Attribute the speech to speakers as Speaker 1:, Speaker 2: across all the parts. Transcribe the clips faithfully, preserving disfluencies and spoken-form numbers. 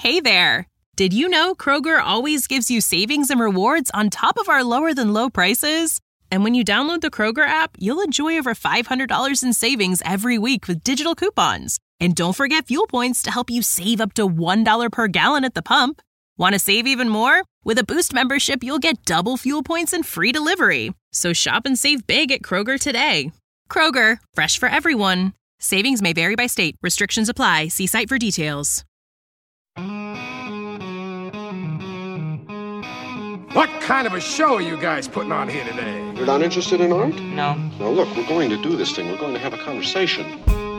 Speaker 1: Hey there! Did you know Kroger always gives you savings and rewards on top of our lower-than-low prices? And when you download the Kroger app, you'll enjoy over five hundred dollars in savings every week with digital coupons. And don't forget fuel points to help you save up to one dollar per gallon at the pump. Want to save even more? With a Boost membership, you'll get double fuel points and free delivery. So shop and save big at Kroger today. Kroger, fresh for everyone. Savings may vary by state. Restrictions apply. See site for details.
Speaker 2: What kind of a show are you guys putting on here today?
Speaker 3: You're not interested in art?
Speaker 4: No.
Speaker 3: Well, look, we're going to do this thing. We're going to have a conversation.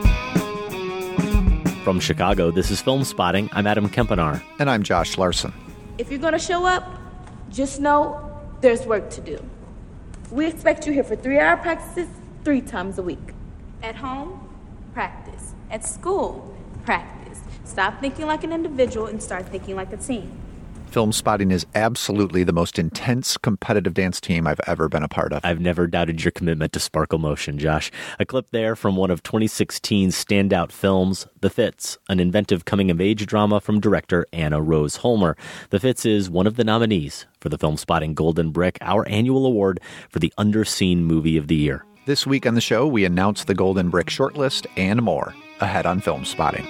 Speaker 5: From Chicago, this is Film Spotting. I'm Adam Kempenaar.
Speaker 6: And I'm Josh Larson.
Speaker 7: If you're going to show up, just know there's work to do. We expect you here for three-hour practices three times a week. At home, practice. At school, practice. Stop thinking like an individual and start thinking like a team.
Speaker 6: Film Spotting is absolutely the most intense competitive dance team I've ever been a part of.
Speaker 5: I've never doubted your commitment to sparkle motion, Josh. A clip there from one of twenty sixteen's standout films, The Fits, an inventive coming-of-age drama from director Anna Rose Holmer. The Fits is one of the nominees for the Film Spotting Golden Brick, our annual award for the Underseen Movie of the Year.
Speaker 6: This week on the show, we announce the Golden Brick shortlist and more ahead on Film Spotting.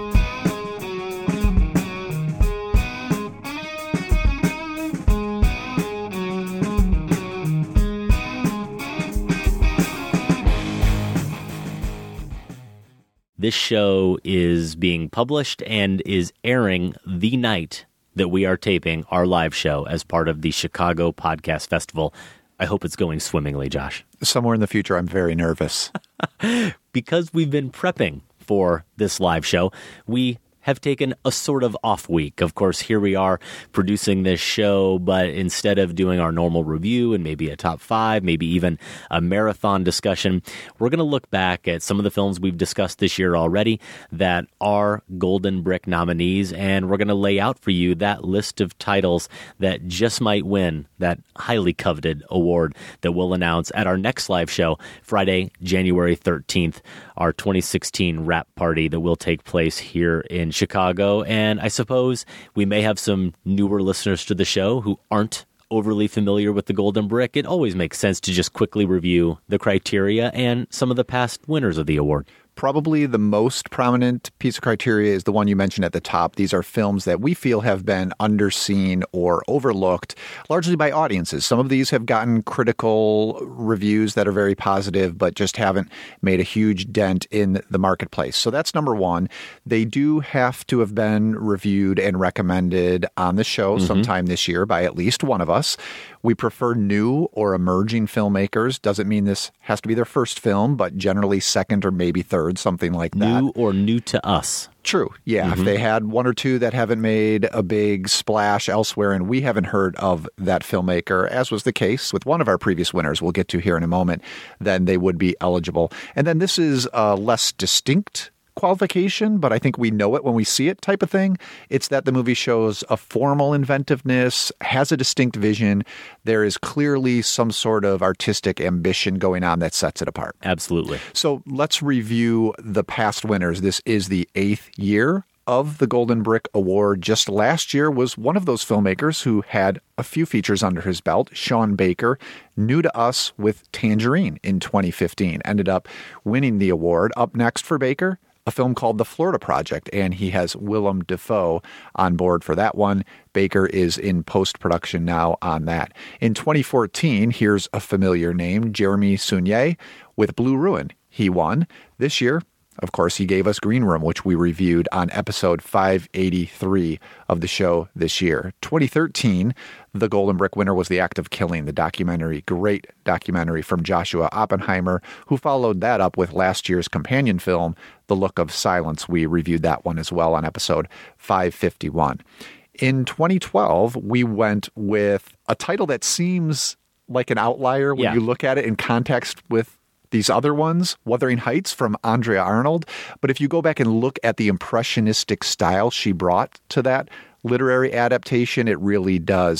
Speaker 5: This show is being published and is airing the night that we are taping our live show as part of the Chicago Podcast Festival. I hope it's going swimmingly, Josh.
Speaker 6: Somewhere in the future, I'm very nervous.
Speaker 5: Because we've been prepping for this live show, we have taken a sort of off week. Of course, here we are producing this show, but instead of doing our normal review and maybe a top five, maybe even a marathon discussion, we're going to look back at some of the films we've discussed this year already that are Golden Brick nominees, and we're going to lay out for you that list of titles that just might win that highly coveted award that we'll announce at our next live show, Friday, January thirteenth, our twenty sixteen wrap party that will take place here in Chicago. And I suppose we may have some newer listeners to the show who aren't overly familiar with the Golden Brick. It always makes sense to just quickly review the criteria and some of the past winners of the award.
Speaker 6: Probably the most prominent piece of criteria is the one you mentioned at the top. These are films that we feel have been underseen or overlooked, largely by audiences. Some of these have gotten critical reviews that are very positive, but just haven't made a huge dent in the marketplace. So that's number one. They do have to have been reviewed and recommended on the show mm-hmm. sometime this year by at least one of us. We prefer new or emerging filmmakers. Doesn't mean this has to be their first film, but generally second or maybe third, something like that.
Speaker 5: New or new to us.
Speaker 6: True. Yeah. Mm-hmm. If they had one or two that haven't made a big splash elsewhere and we haven't heard of that filmmaker, as was the case with one of our previous winners we'll get to here in a moment, then they would be eligible. And then this is a less distinct qualification, but I think we know it when we see it type of thing. It's that the movie shows a formal inventiveness, has a distinct vision. There is clearly some sort of artistic ambition going on that sets it apart.
Speaker 5: Absolutely.
Speaker 6: So let's review the past winners. This is the eighth year of the Golden Brick Award. Just last year was one of those filmmakers who had a few features under his belt. Sean Baker, new to us with Tangerine in twenty fifteen, ended up winning the award. Up next for Baker, a film called The Florida Project, and he has Willem Dafoe on board for that one. Baker is in post-production now on that. In twenty fourteen, here's a familiar name, Jeremy Saulnier with Blue Ruin. He won. This year, of course, he gave us Green Room, which we reviewed on episode five eighty-three of the show this year. twenty thirteen, the Golden Brick winner was The Act of Killing, the documentary, great documentary from Joshua Oppenheimer, who followed that up with last year's companion film, The Look of Silence. We reviewed that one as well on episode five fifty-one. In twenty twelve, we went with a title that seems like an outlier when
Speaker 5: yeah.
Speaker 6: you look at it in context with these other ones, Wuthering Heights from Andrea Arnold. But if you go back and look at the impressionistic style she brought to that literary adaptation, it really does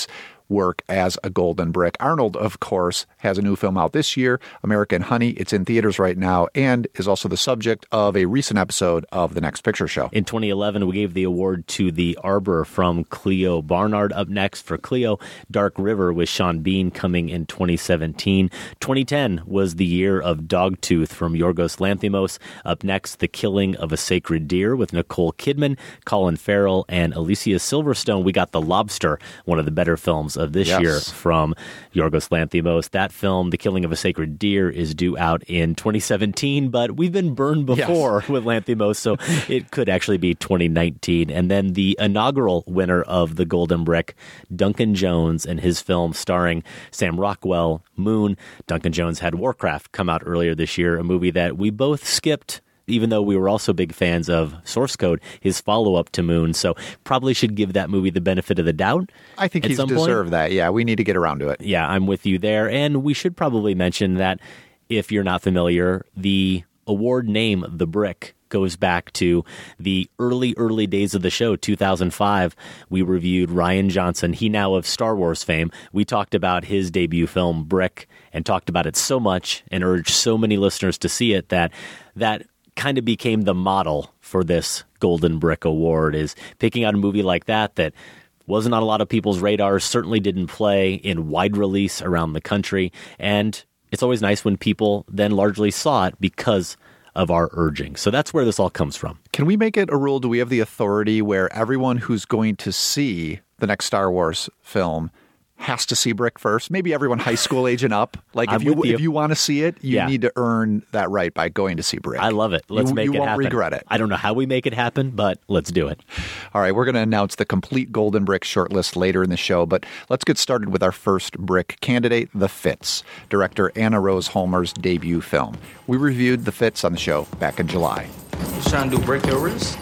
Speaker 6: work as a Golden Brick. Arnold, of course, has a new film out this year, American Honey. It's in theaters right now and is also the subject of a recent episode of The Next Picture Show.
Speaker 5: In twenty eleven, we gave the award to The Arbor from Cleo Barnard. Up next for Cleo, Dark River with Sean Bean coming in twenty seventeen. twenty ten was the year of Dogtooth from Yorgos Lanthimos. Up next, The Killing of a Sacred Deer with Nicole Kidman, Colin Farrell, and Alicia Silverstone. We got The Lobster, one of the better films of this
Speaker 6: yes.
Speaker 5: year from Yorgos Lanthimos. That film, The Killing of a Sacred Deer, is due out in twenty seventeen, but we've been burned before yes. with Lanthimos, so it could actually be twenty nineteen. And then the inaugural winner of the Golden Brick, Duncan Jones, and his film starring Sam Rockwell, Moon. Duncan Jones had Warcraft come out earlier this year, a movie that we both skipped, even though we were also big fans of Source Code, his follow-up to Moon. So probably should give that movie the benefit of the doubt.
Speaker 6: I think he's deserved that. Yeah, we need to get around to it.
Speaker 5: Yeah, I'm with you there. And we should probably mention that if you're not familiar, the award name, The Brick, goes back to the early, early days of the show, two thousand five. We reviewed Rian Johnson, he now of Star Wars fame. We talked about his debut film, Brick, and talked about it so much and urged so many listeners to see it that that kind of became the model for this Golden Brick Award, is picking out a movie like that that wasn't on a lot of people's radars, certainly didn't play in wide release around the country. And it's always nice when people then largely saw it because of our urging. So that's where this all comes from.
Speaker 6: Can we make it a rule? Do we have the authority where everyone who's going to see the next Star Wars film has to see Brick first? Maybe everyone high school age and up. Like if
Speaker 5: I'm
Speaker 6: you,
Speaker 5: with you.
Speaker 6: if you want to see it, you
Speaker 5: Yeah.
Speaker 6: need to earn that right by going to see Brick.
Speaker 5: I love it. Let's
Speaker 6: you,
Speaker 5: make
Speaker 6: you
Speaker 5: it
Speaker 6: won't
Speaker 5: happen.
Speaker 6: regret it.
Speaker 5: I don't know how we make it happen, but let's do it.
Speaker 6: All right, we're going to announce the complete Golden Brick shortlist later in the show, but let's get started with our first Brick candidate, The Fits, director Anna Rose Holmer's debut film. We reviewed The Fits on the show back in July.
Speaker 4: You trying to do break your wrist?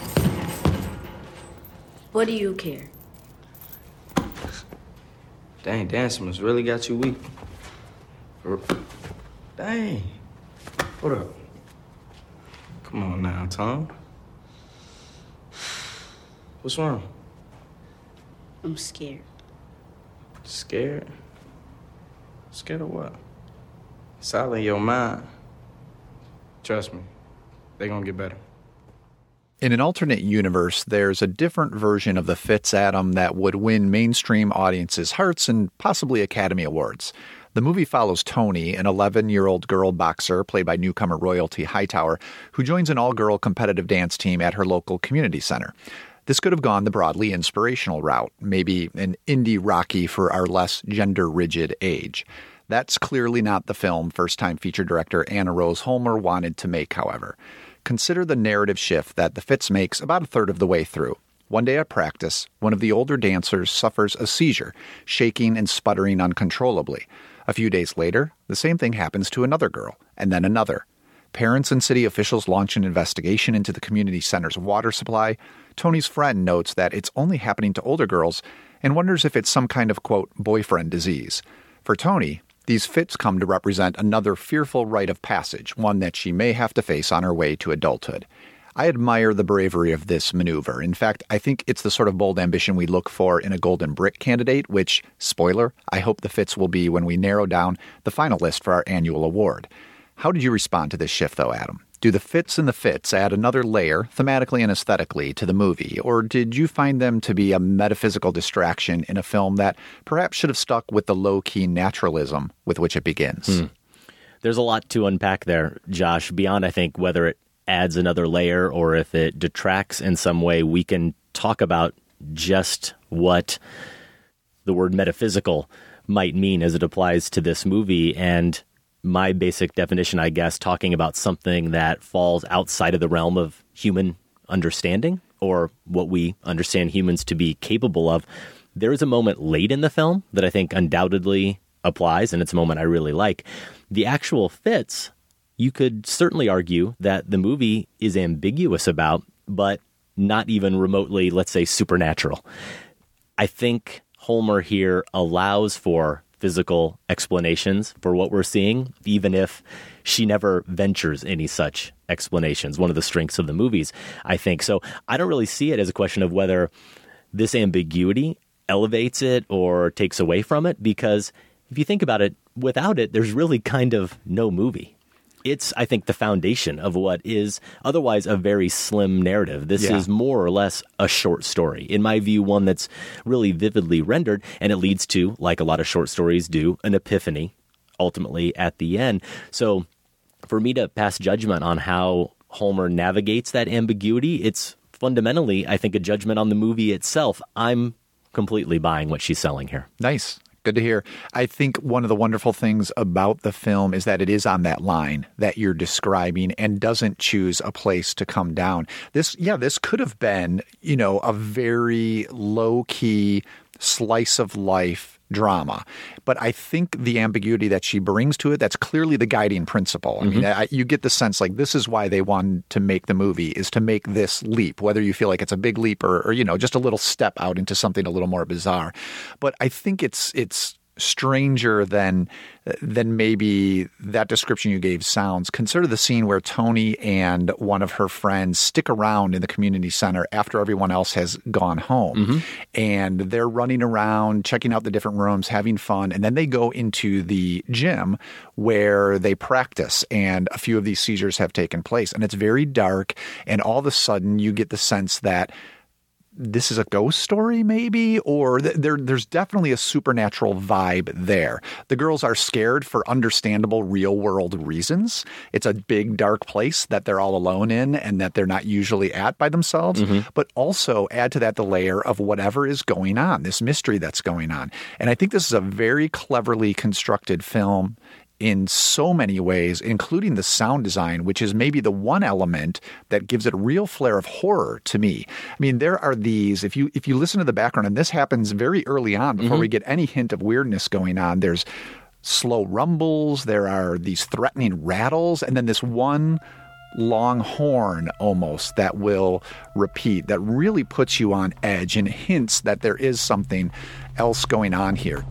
Speaker 8: What do you care?
Speaker 4: Dang, dancing has really got you weak. Dang. What up? Come on now, Tom. What's wrong?
Speaker 8: I'm scared.
Speaker 4: Scared? Scared of what? It's all in your mind. Trust me, they gonna get better.
Speaker 6: In an alternate universe, there's a different version of The Fits, Adam, that would win mainstream audiences' hearts and possibly Academy Awards. The movie follows Tony, an eleven-year-old girl boxer played by newcomer Royalty Hightower, who joins an all-girl competitive dance team at her local community center. This could have gone the broadly inspirational route, maybe an indie Rocky for our less gender-rigid age. That's clearly not the film first-time feature director Anna Rose Holmer wanted to make, however. Consider the narrative shift that The Fits makes about a third of the way through. One day at practice, one of the older dancers suffers a seizure, shaking and sputtering uncontrollably. A few days later, the same thing happens to another girl, and then another. Parents and city officials launch an investigation into the community center's water supply. Tony's friend notes that it's only happening to older girls and wonders if it's some kind of, quote, boyfriend disease. For Tony, these fits come to represent another fearful rite of passage, one that she may have to face on her way to adulthood. I admire the bravery of this maneuver. In fact, I think it's the sort of bold ambition we look for in a Golden Brick candidate, which, spoiler, I hope The Fits will be when we narrow down the final list for our annual award. How did you respond to this shift, though, Adam? Do the fits and the fits add another layer, thematically and aesthetically, to the movie? Or did you find them to be a metaphysical distraction in a film that perhaps should have stuck with the low-key naturalism with which it begins?
Speaker 5: Hmm. There's a lot to unpack there, Josh, beyond, I think, whether it adds another layer or if it detracts in some way. We can talk about just what the word metaphysical might mean as it applies to this movie. And my basic definition, I guess, talking about something that falls outside of the realm of human understanding or what we understand humans to be capable of. There is a moment late in the film that I think undoubtedly applies, and it's a moment I really like. The actual fits, you could certainly argue that the movie is ambiguous about, but not even remotely, let's say, supernatural. I think Holmer here allows for physical explanations for what we're seeing, even if she never ventures any such explanations. One of the strengths of the movies, I think. So I don't really see it as a question of whether this ambiguity elevates it or takes away from it, because if you think about it, without it, there's really kind of no movie. It's, I think, the foundation of what is otherwise a very slim narrative. This
Speaker 6: Yeah.
Speaker 5: is more or less a short story. In my view, one that's really vividly rendered, and it leads to, like a lot of short stories do, an epiphany ultimately at the end. So for me to pass judgment on how Homer navigates that ambiguity, it's fundamentally, I think, a judgment on the movie itself. I'm completely buying what she's selling here.
Speaker 6: Nice. Good to hear. I think one of the wonderful things about the film is that it is on that line that you're describing and doesn't choose a place to come down. This, yeah, this could have been, you know, a very low-key slice of life drama. But I think the ambiguity that she brings to it, that's clearly the guiding principle. I mean, I, you get the sense like this is why they wanted to make the movie, is to make this leap, whether you feel like it's a big leap or, or you know, just a little step out into something a little more bizarre. But I think it's it's stranger than than maybe that description you gave sounds. Consider the scene where Tony and one of her friends stick around in the community center after everyone else has gone home. Mm-hmm. And they're running around, checking out the different rooms, having fun. And then they go into the gym where they practice. And a few of these seizures have taken place. And it's very dark. And all of a sudden you get the sense that this is a ghost story, maybe, or th- there, there's definitely a supernatural vibe there. The girls are scared for understandable real world reasons. It's a big, dark place that they're all alone in and that they're not usually at by themselves, mm-hmm. but also add to that the layer of whatever is going on, this mystery that's going on. And I think this is a very cleverly constructed film in so many ways, including the sound design, which is maybe the one element that gives it a real flair of horror to me. I mean, there are these, if you if you listen to the background, and this happens very early on before mm-hmm. we get any hint of weirdness going on, there's slow rumbles, there are these threatening rattles, and then this one long horn almost that will repeat, that really puts you on edge and hints that there is something else going on here.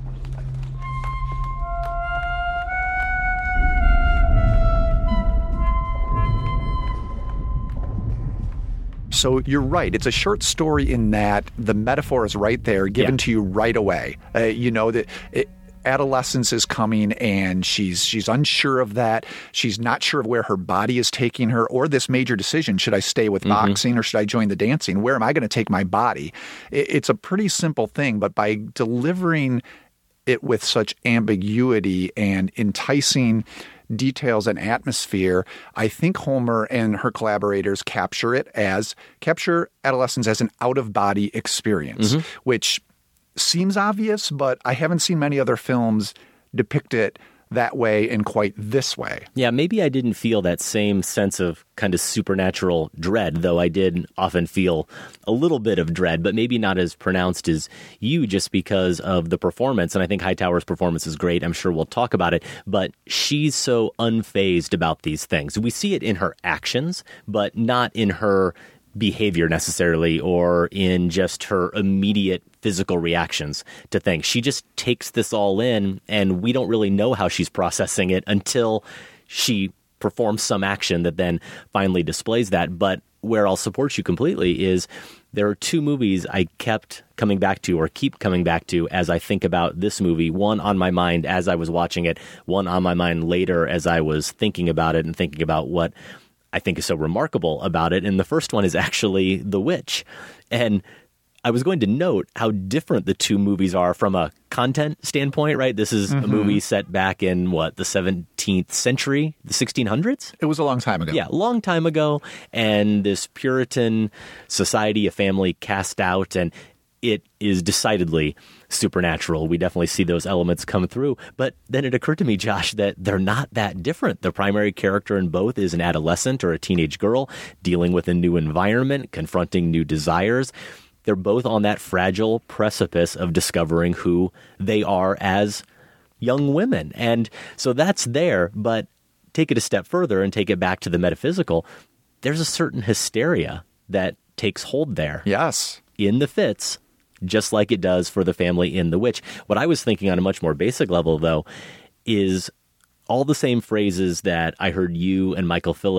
Speaker 6: So you're right. It's a short story in that the metaphor is right there, given yeah. to you right away. Uh, you know that it, adolescence is coming, and she's she's unsure of that. She's not sure of where her body is taking her, or this major decision: should I stay with mm-hmm. boxing or should I join the dancing? Where am I going to take my body? It, it's a pretty simple thing, but by delivering it with such ambiguity and enticing details and atmosphere, I think Homer and her collaborators capture it as capture adolescence as an out-of-body experience, mm-hmm. which seems obvious, but I haven't seen many other films depict it that way in quite this way.
Speaker 5: Yeah, maybe I didn't feel that same sense of kind of supernatural dread, though I did often feel a little bit of dread, but maybe not as pronounced as you, just because of the performance. And I think Hightower's performance is great. I'm sure we'll talk about it, but she's so unfazed about these things. We see it in her actions, but not in her behavior necessarily, or in just her immediate physical reactions to things. She just takes this all in, and we don't really know how she's processing it until she performs some action that then finally displays that. But where I'll support you completely is there are two movies I kept coming back to, or keep coming back to, as I think about this movie. One on my mind as I was watching it, one on my mind later as I was thinking about it and thinking about what I think is so remarkable about it. And the first one is actually The Witch. And I was going to note how different the two movies are from a content standpoint, right? This is mm-hmm. a movie set back in, what, the seventeenth century, the sixteen hundreds?
Speaker 6: It was a long time ago.
Speaker 5: Yeah, a long time ago. And this Puritan society, a family cast out, and it is decidedly supernatural. We definitely see those elements come through. But then it occurred to me, Josh, that they're not that different. The primary character in both is an adolescent or a teenage girl dealing with a new environment, confronting new desires. They're both on that fragile precipice of discovering who they are as young women. And so that's there, but take it a step further and take it back to the metaphysical. There's a certain hysteria that takes hold there.
Speaker 6: Yes.
Speaker 5: In the fits, just like it does for the family in The Witch. What I was thinking on a much more basic level, though, is all the same phrases that I heard you and Michael Phillips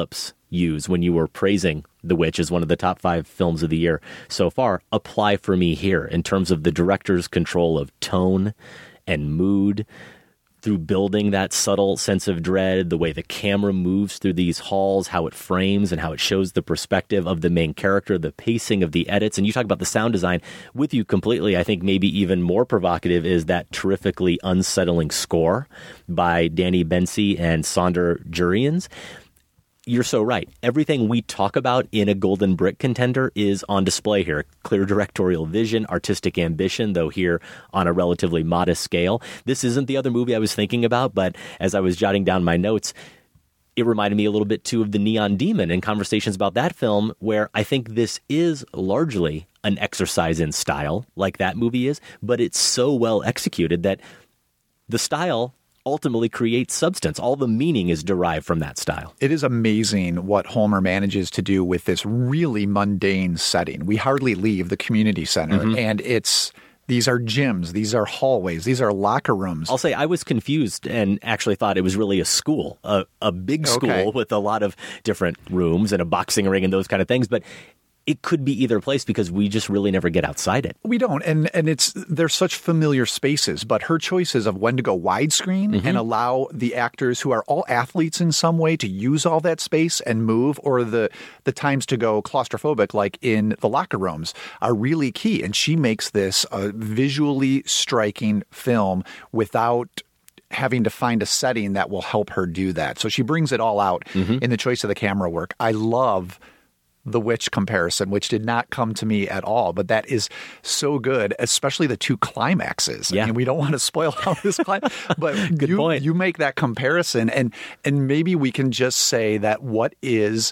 Speaker 5: use when you were praising The Witch as one of the top five films of the year so far apply for me here in terms of the director's control of tone and mood through building that subtle sense of dread, the way the camera moves through these halls, how it frames and how it shows the perspective of the main character, the pacing of the edits. And you talk about the sound design with you completely. I think maybe even more provocative is that terrifically unsettling score by Danny Bensi and Sonder Jurians. You're so right. Everything we talk about in a Golden Brick contender is on display here. Clear directorial vision, artistic ambition, though here on a relatively modest scale. This isn't the other movie I was thinking about, but as I was jotting down my notes, it reminded me a little bit, too, of The Neon Demon and conversations about that film, where I think this is largely an exercise in style, like that movie is, but it's so well executed that the style ultimately creates substance. All the meaning is derived from that style.
Speaker 6: It is amazing what Homer manages to do with this really mundane setting. We hardly leave the community center, mm-hmm. and it's these are gyms, these are hallways, these are locker rooms.
Speaker 5: I'll say I was confused and actually thought it was really a school, a, a big school
Speaker 6: okay.
Speaker 5: with a lot of different rooms and a boxing ring and those kind of things, but it could be either place because we just really never get outside it.
Speaker 6: We don't. And and it's they're such familiar spaces, but her choices of when to go widescreen mm-hmm. and allow the actors who are all athletes in some way to use all that space and move, or the the times to go claustrophobic like in the locker rooms are really key. And she makes this a visually striking film without having to find a setting that will help her do that. So she brings it all out mm-hmm. in the choice of the camera work. I love The Witch comparison, which did not come to me at all, but that is so good, especially the two climaxes.
Speaker 5: Yeah.
Speaker 6: I mean, we don't want to spoil how this climax, but
Speaker 5: good
Speaker 6: you,
Speaker 5: point.
Speaker 6: you make that comparison, and and maybe we can just say that what is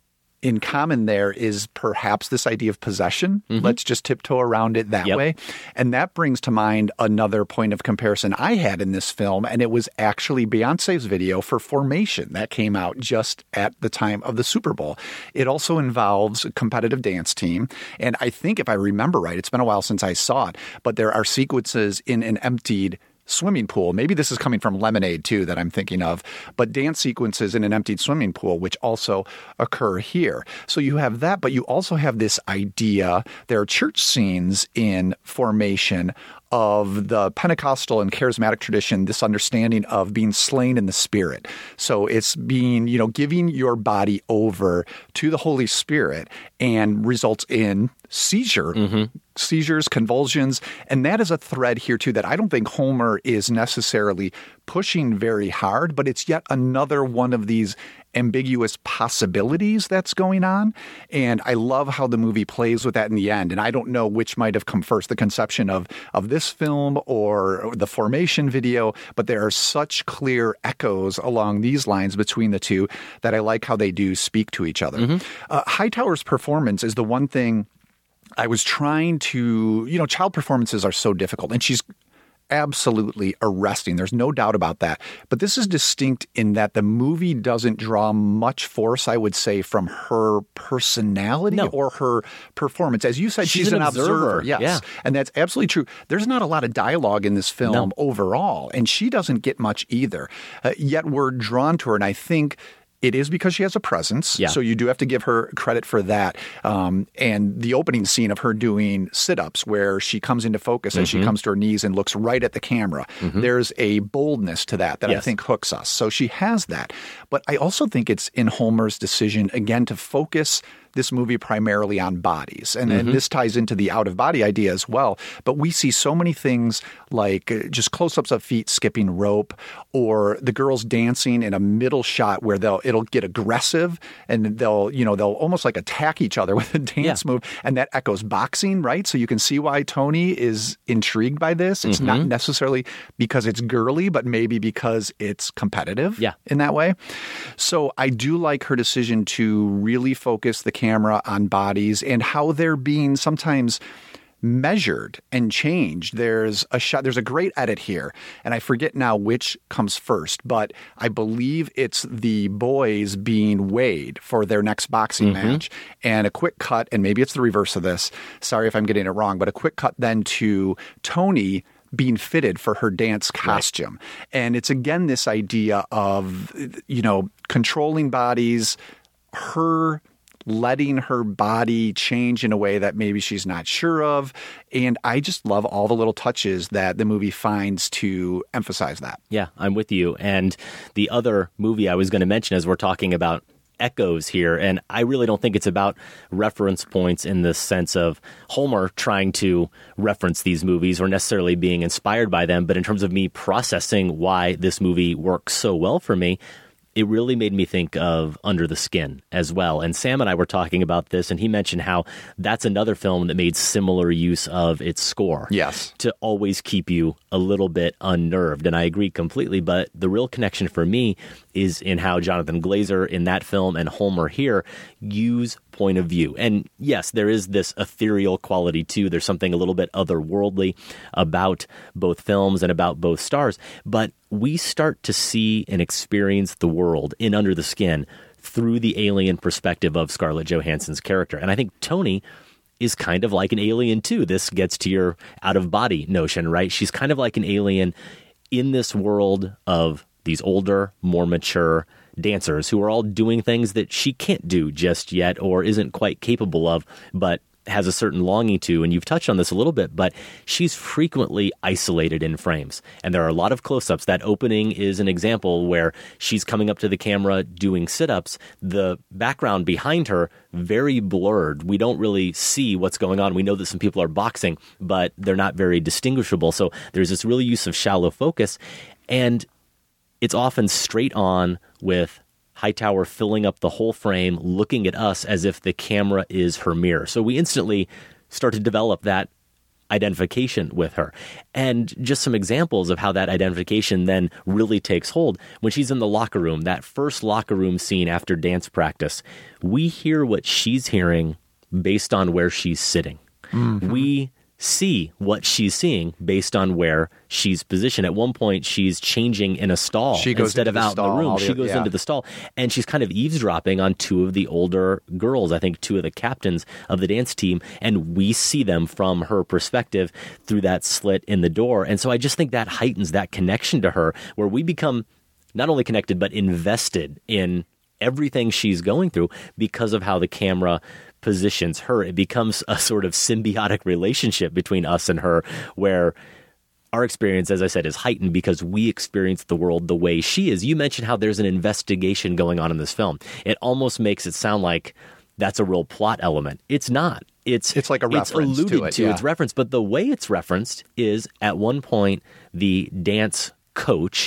Speaker 6: in common there is perhaps this idea of possession. Mm-hmm. Let's just tiptoe around it that
Speaker 5: yep.
Speaker 6: way. And that brings to mind another point of comparison I had in this film, and it was actually Beyonce's video for Formation that came out just at the time of the Super Bowl. It also involves a competitive dance team. And I think if I remember right, it's been a while since I saw it, but there are sequences in an emptied swimming pool. Maybe this is coming from Lemonade too that I'm thinking of, but dance sequences in an emptied swimming pool, which also occur here. So you have that, but you also have this idea. There are church scenes in Formation of the Pentecostal and charismatic tradition, this understanding of being slain in the Spirit. So it's being, you know, giving your body over to the Holy Spirit and results in seizure, mm-hmm. seizures, convulsions. And that is a thread here too that I don't think Homer is necessarily pushing very hard, but it's yet another one of these ambiguous possibilities that's going on. And I love how the movie plays with that in the end. And I don't know which might have come first, the conception of, of this film or the Formation video, but there are such clear echoes along these lines between the two that I like how they do speak to each other. Mm-hmm. Uh, Hightower's performance is the one thing I was trying to, you know, child performances are so difficult, and she's absolutely arresting. There's no doubt about that. But this is distinct in that the movie doesn't draw much force, I would say, from her personality
Speaker 5: no.
Speaker 6: or her performance. As you said, she's,
Speaker 5: she's
Speaker 6: an,
Speaker 5: an
Speaker 6: observer.
Speaker 5: observer.
Speaker 6: Yes.
Speaker 5: Yeah.
Speaker 6: And that's absolutely true. There's not a lot of dialogue in this film
Speaker 5: no.
Speaker 6: overall, and she doesn't get much either. Uh, yet we're drawn to her, and I think it is because she has a presence,
Speaker 5: yeah.
Speaker 6: so you do have to give her credit for that. Um, and the opening scene of her doing sit-ups where she comes into focus mm-hmm. as she comes to her knees and looks right at the camera. Mm-hmm. There's a boldness to that that yes. I think hooks us. So she has that. But I also think it's in Homer's decision, again, to focus this movie primarily on bodies. And, mm-hmm. and this ties into the out-of-body idea as well. But we see so many things like just close-ups of feet skipping rope, or the girls dancing in a middle shot where they'll it'll get aggressive and they'll, you know, they'll almost like attack each other with a dance yeah. move. And that echoes boxing, right? So you can see why Tony is intrigued by this. It's mm-hmm. not necessarily because it's girly, but maybe because it's competitive
Speaker 5: yeah.
Speaker 6: in that way. So I do like her decision to really focus the camera on bodies and how they're being sometimes measured and changed. There's a shot, there's a great edit here, and I forget now which comes first, but I believe it's the boys being weighed for their next boxing mm-hmm. match, and a quick cut, and maybe it's the reverse of this. Sorry if I'm getting it wrong, but a quick cut then to Tony being fitted for her dance costume. Right. And it's again this idea of, you know, controlling bodies, her letting her body change in a way that maybe she's not sure of. And I just love all the little touches that the movie finds to emphasize that.
Speaker 5: Yeah, I'm with you. And the other movie I was going to mention as we're talking about echoes here, and I really don't think it's about reference points in the sense of Homer trying to reference these movies or necessarily being inspired by them, but in terms of me processing why this movie works so well for me, it really made me think of Under the Skin as well. And Sam and I were talking about this, and he mentioned how that's another film that made similar use of its score.
Speaker 6: Yes.
Speaker 5: To always keep you a little bit unnerved. And I agree completely. But the real connection for me is in how Jonathan Glazer in that film and Homer here use point of view. And yes, there is this ethereal quality too. There's something a little bit otherworldly about both films and about both stars. But we start to see and experience the world in Under the Skin through the alien perspective of Scarlett Johansson's character. And I think Tony is kind of like an alien too. This gets to your out-of-body notion, right? She's kind of like an alien in this world of these older, more mature dancers who are all doing things that she can't do just yet or isn't quite capable of, but has a certain longing to. And you've touched on this a little bit, but she's frequently isolated in frames. And there are a lot of close-ups. That opening is an example where she's coming up to the camera doing sit-ups. The background behind her, very blurred. We don't really see what's going on. We know that some people are boxing, but they're not very distinguishable. So there's this real use of shallow focus. And it's often straight on with Hightower filling up the whole frame, looking at us as if the camera is her mirror. So we instantly start to develop that identification with her. And just some examples of how that identification then really takes hold. When she's in the locker room, that first locker room scene after dance practice, we hear what she's hearing based on where she's sitting. Mm-hmm. We see what she's seeing based on where she's positioned. At one point, she's changing in a stall
Speaker 6: she goes
Speaker 5: instead of out
Speaker 6: stall,
Speaker 5: in the room.
Speaker 6: the,
Speaker 5: she goes
Speaker 6: yeah.
Speaker 5: into the stall, and she's kind of eavesdropping on two of the older girls, I think two of the captains of the dance team, and we see them from her perspective through that slit in the door. And so I just think that heightens that connection to her, where we become not only connected, but invested in everything she's going through because of how the camera positions her. It becomes a sort of symbiotic relationship between us and her, where our experience, as I said, is heightened because we experience the world the way she is. You mentioned how there's an investigation going on in this film. It almost makes it sound like that's a real plot element. It's not. It's
Speaker 6: it's like a reference
Speaker 5: it's alluded
Speaker 6: to it.
Speaker 5: to.
Speaker 6: Yeah.
Speaker 5: It's referenced, but the way it's referenced is at one point the dance coach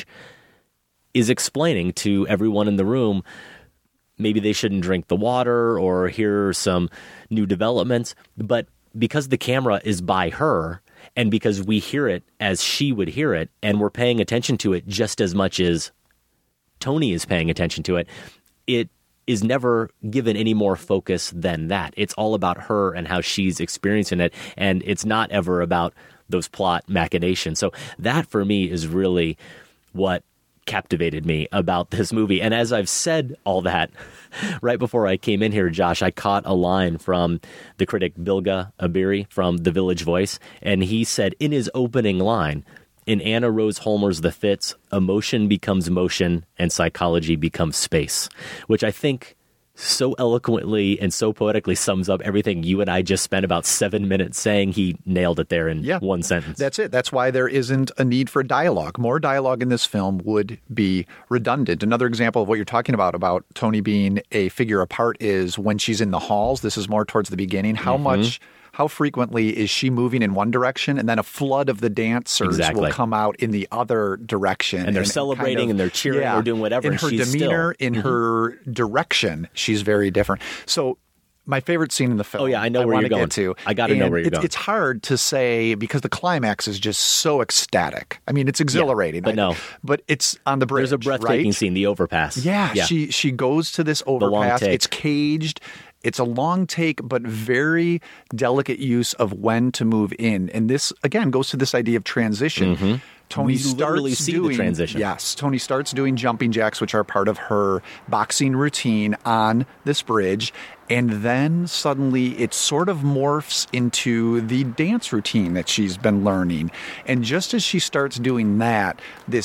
Speaker 5: is explaining to everyone in the room maybe they shouldn't drink the water or here are some new developments. But because the camera is by her and because we hear it as she would hear it and we're paying attention to it just as much as Tony is paying attention to it, it is never given any more focus than that. It's all about her and how she's experiencing it. And it's not ever about those plot machinations. So that for me is really what captivated me about this movie. And as I've said all that, right before I came in here, Josh, I caught a line from the critic Bilge Ebiri from The Village Voice, and he said in his opening line, in Anna Rose Holmer's The Fits, emotion becomes motion and psychology becomes space, which I think so eloquently and so poetically sums up everything you and I just spent about seven minutes saying. He nailed it there in
Speaker 6: yeah,
Speaker 5: one sentence.
Speaker 6: That's it. That's why there isn't a need for dialogue. More dialogue in this film would be redundant. Another example of what you're talking about, about Tony being a figure apart, is when she's in the halls. This is more towards the beginning. How mm-hmm. much... How frequently is she moving in one direction and then a flood of the dancers
Speaker 5: exactly.
Speaker 6: will come out in the other direction?
Speaker 5: And they're
Speaker 6: and,
Speaker 5: celebrating
Speaker 6: kind of,
Speaker 5: and they're cheering
Speaker 6: yeah,
Speaker 5: or doing whatever.
Speaker 6: In
Speaker 5: and
Speaker 6: her
Speaker 5: she's
Speaker 6: demeanor,
Speaker 5: still,
Speaker 6: in
Speaker 5: mm-hmm.
Speaker 6: her direction, she's very different. So my favorite scene in the film.
Speaker 5: Oh, yeah, I know
Speaker 6: I
Speaker 5: where you're going.
Speaker 6: Get to,
Speaker 5: I got to know where you're
Speaker 6: it's,
Speaker 5: going.
Speaker 6: It's hard to say because the climax is just so ecstatic. I mean, it's exhilarating.
Speaker 5: Yeah, but
Speaker 6: I,
Speaker 5: no.
Speaker 6: But it's on the bridge.
Speaker 5: There's a breathtaking
Speaker 6: right?
Speaker 5: scene, the overpass.
Speaker 6: Yeah, yeah, she she goes to this overpass.
Speaker 5: take.
Speaker 6: It's caged. It's a long take, but very delicate use of when to move in. And this, again, goes to this idea of transition.
Speaker 5: Mm-hmm.
Speaker 6: Tony
Speaker 5: we
Speaker 6: starts
Speaker 5: literally see
Speaker 6: doing,
Speaker 5: the transition.
Speaker 6: Yes, Tony starts doing jumping jacks, which are part of her boxing routine on this bridge. And then suddenly it sort of morphs into the dance routine that she's been learning. And just as she starts doing that, this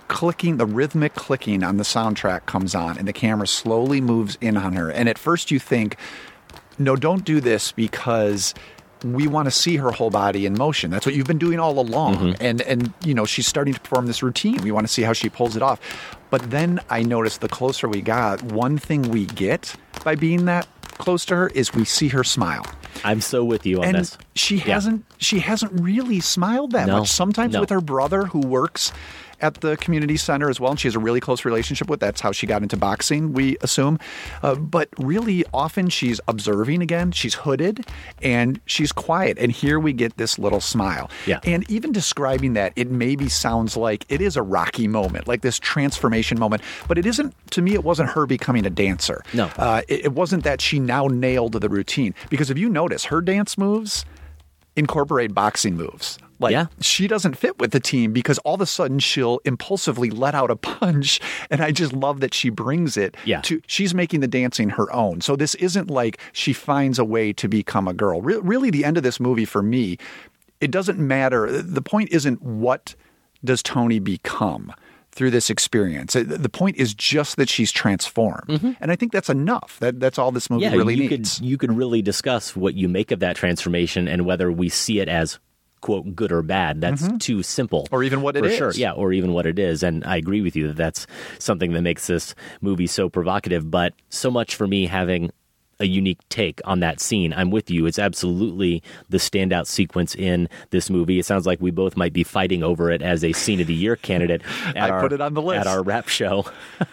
Speaker 6: clicking, the rhythmic clicking on the soundtrack comes on, and the camera slowly moves in on her. And at first you think, no, don't do this because we want to see her whole body in motion. That's what you've been doing all along. Mm-hmm. And, and, you know, she's starting to perform this routine. We want to see how she pulls it off. But then I noticed the closer we got, one thing we get by being that close to her is we see her smile.
Speaker 5: I'm so with you on
Speaker 6: and
Speaker 5: this.
Speaker 6: She
Speaker 5: yeah.
Speaker 6: hasn't she hasn't really smiled that
Speaker 5: no.
Speaker 6: much. Sometimes
Speaker 5: no.
Speaker 6: with her brother who works at the community center as well, and she has a really close relationship with. That's how she got into boxing, we assume. Uh, but really often she's observing again. She's hooded and she's quiet. And here we get this little smile.
Speaker 5: Yeah.
Speaker 6: And even describing that, it maybe sounds like it is a Rocky moment, like this transformation moment. But it isn't, to me, it wasn't her becoming a dancer.
Speaker 5: No.
Speaker 6: Uh, it, it wasn't that she now nailed the routine. Because if you notice, her dance moves incorporate boxing moves. Like,
Speaker 5: yeah.
Speaker 6: she doesn't fit with the team because all of a sudden she'll impulsively let out a punch. And I just love that she brings it
Speaker 5: yeah.
Speaker 6: to, she's making the dancing her own. So this isn't like she finds a way to become a girl. Re- really, the end of this movie for me, it doesn't matter. The point isn't what does Toni become through this experience. The point is just that she's transformed. Mm-hmm. And I think that's enough. That That's all this movie
Speaker 5: yeah,
Speaker 6: really
Speaker 5: you
Speaker 6: needs.
Speaker 5: Could, you could really discuss what you make of that transformation and whether we see it as, quote, good or bad. That's mm-hmm. too simple.
Speaker 6: Or even what it
Speaker 5: for
Speaker 6: is.
Speaker 5: Sure. Yeah, or even what it is. And I agree with you that that's something that makes this movie so provocative. But so much for me having a unique take on that scene. I'm with you. It's absolutely the standout sequence in this movie. It sounds like we both might be fighting over it as a Scene of the Year candidate at
Speaker 6: I
Speaker 5: our,
Speaker 6: put it on the list.
Speaker 5: at our rap show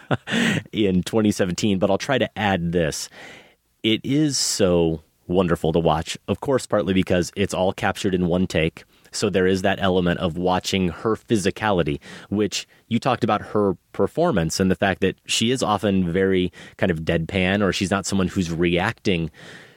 Speaker 5: in twenty seventeen. But I'll try to add this. It is so wonderful to watch, of course, partly because it's all captured in one take. So there is that element of watching her physicality, which you talked about her performance and the fact that she is often very kind of deadpan, or she's not someone who's reacting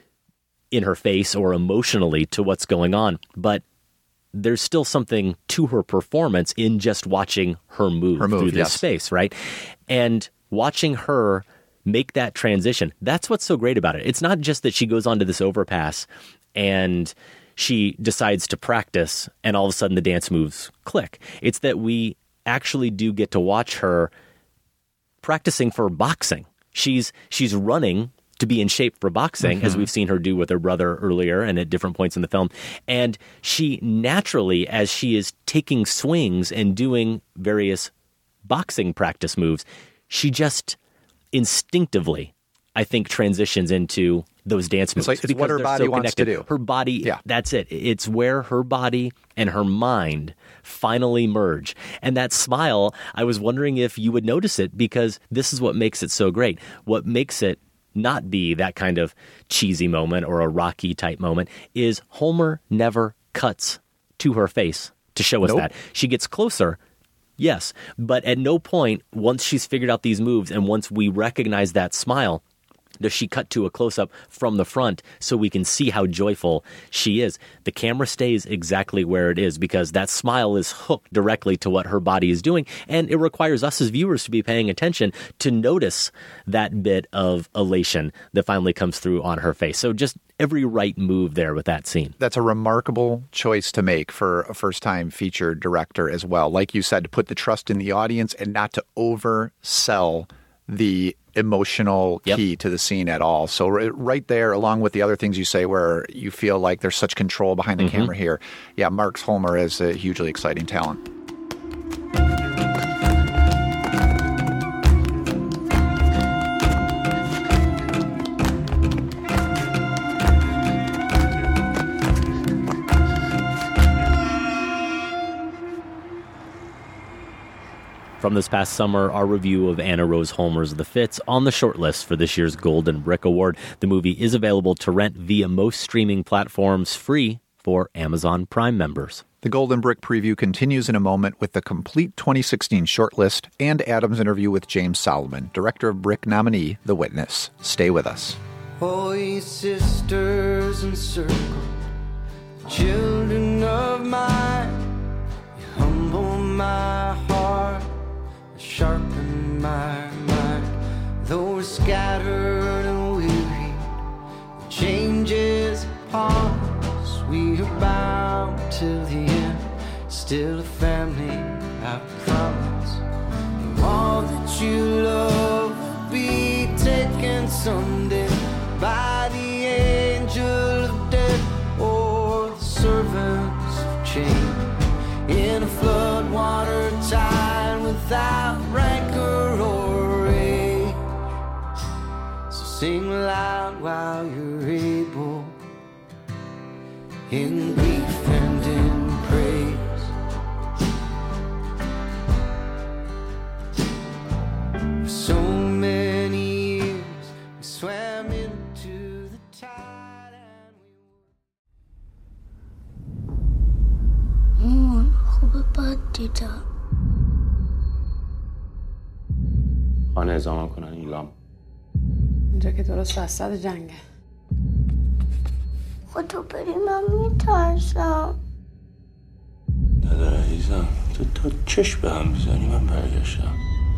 Speaker 5: in her face or emotionally to what's going on. But there's still something to her performance in just watching her move,
Speaker 6: her move
Speaker 5: through this
Speaker 6: yes.
Speaker 5: space, right? And watching her make that transition, that's what's so great about it. It's not just that she goes onto this overpass and she decides to practice and all of a sudden the dance moves click. It's that we actually do get to watch her practicing for boxing. She's she's running to be in shape for boxing, mm-hmm. as we've seen her do with her brother earlier and at different points in the film. And she naturally, as she is taking swings and doing various boxing practice moves, she just instinctively, I think, transitions into those dance moves.
Speaker 6: It's like it's what her body
Speaker 5: so
Speaker 6: wants to do.
Speaker 5: Her body,
Speaker 6: yeah.
Speaker 5: that's it. It's where her body and her mind finally merge. And that smile, I was wondering if you would notice it, because this is what makes it so great. What makes it not be that kind of cheesy moment or a Rocky type moment is Homer never cuts to her face to show us
Speaker 6: nope.
Speaker 5: that. She gets closer, yes, but at no point, once she's figured out these moves and once we recognize that smile, does she cut to a close-up from the front so we can see how joyful she is. The camera stays exactly where it is because that smile is hooked directly to what her body is doing, and it requires us as viewers to be paying attention to notice that bit of elation that finally comes through on her face. So just every right move there with that scene.
Speaker 6: That's a remarkable choice to make for a first-time feature director as well. Like you said, to put the trust in the audience and not to oversell the emotional key yep. to the scene at all. So right there, along with the other things you say where you feel like there's such control behind the mm-hmm. camera here. Yeah, Marks Homer is a hugely exciting talent.
Speaker 5: From this past summer, our review of Anna Rose Homer's The Fits on the shortlist for this year's Golden Brick Award. The movie is available to rent via most streaming platforms, free for Amazon Prime members.
Speaker 6: The Golden Brick preview continues in a moment with the complete twenty sixteen shortlist and Adam's interview with James Solomon, director of Brick nominee The Witness. Stay with us.
Speaker 9: Oh, ye sisters encircled, children of mine, you humble my heart, sharpen my mind. Though we're scattered and weary, the changes upon us, we are bound till the end. Still a family, I promise. all that you love will be taken someday by the angel of death or the servants of change in a floodwater tide without rancor or rage. So sing loud while you're able, in grief and in praise. For so many years we swam into the tide and we
Speaker 10: مامان خوب بد دیدم.
Speaker 11: خانه ازامم کنن ایلام.
Speaker 12: اینجا که درست وسط جنگه.
Speaker 10: خودتو بری من میترسم.
Speaker 11: نداره عزیزم، تو تا چشم به هم میزنی من برگشتم.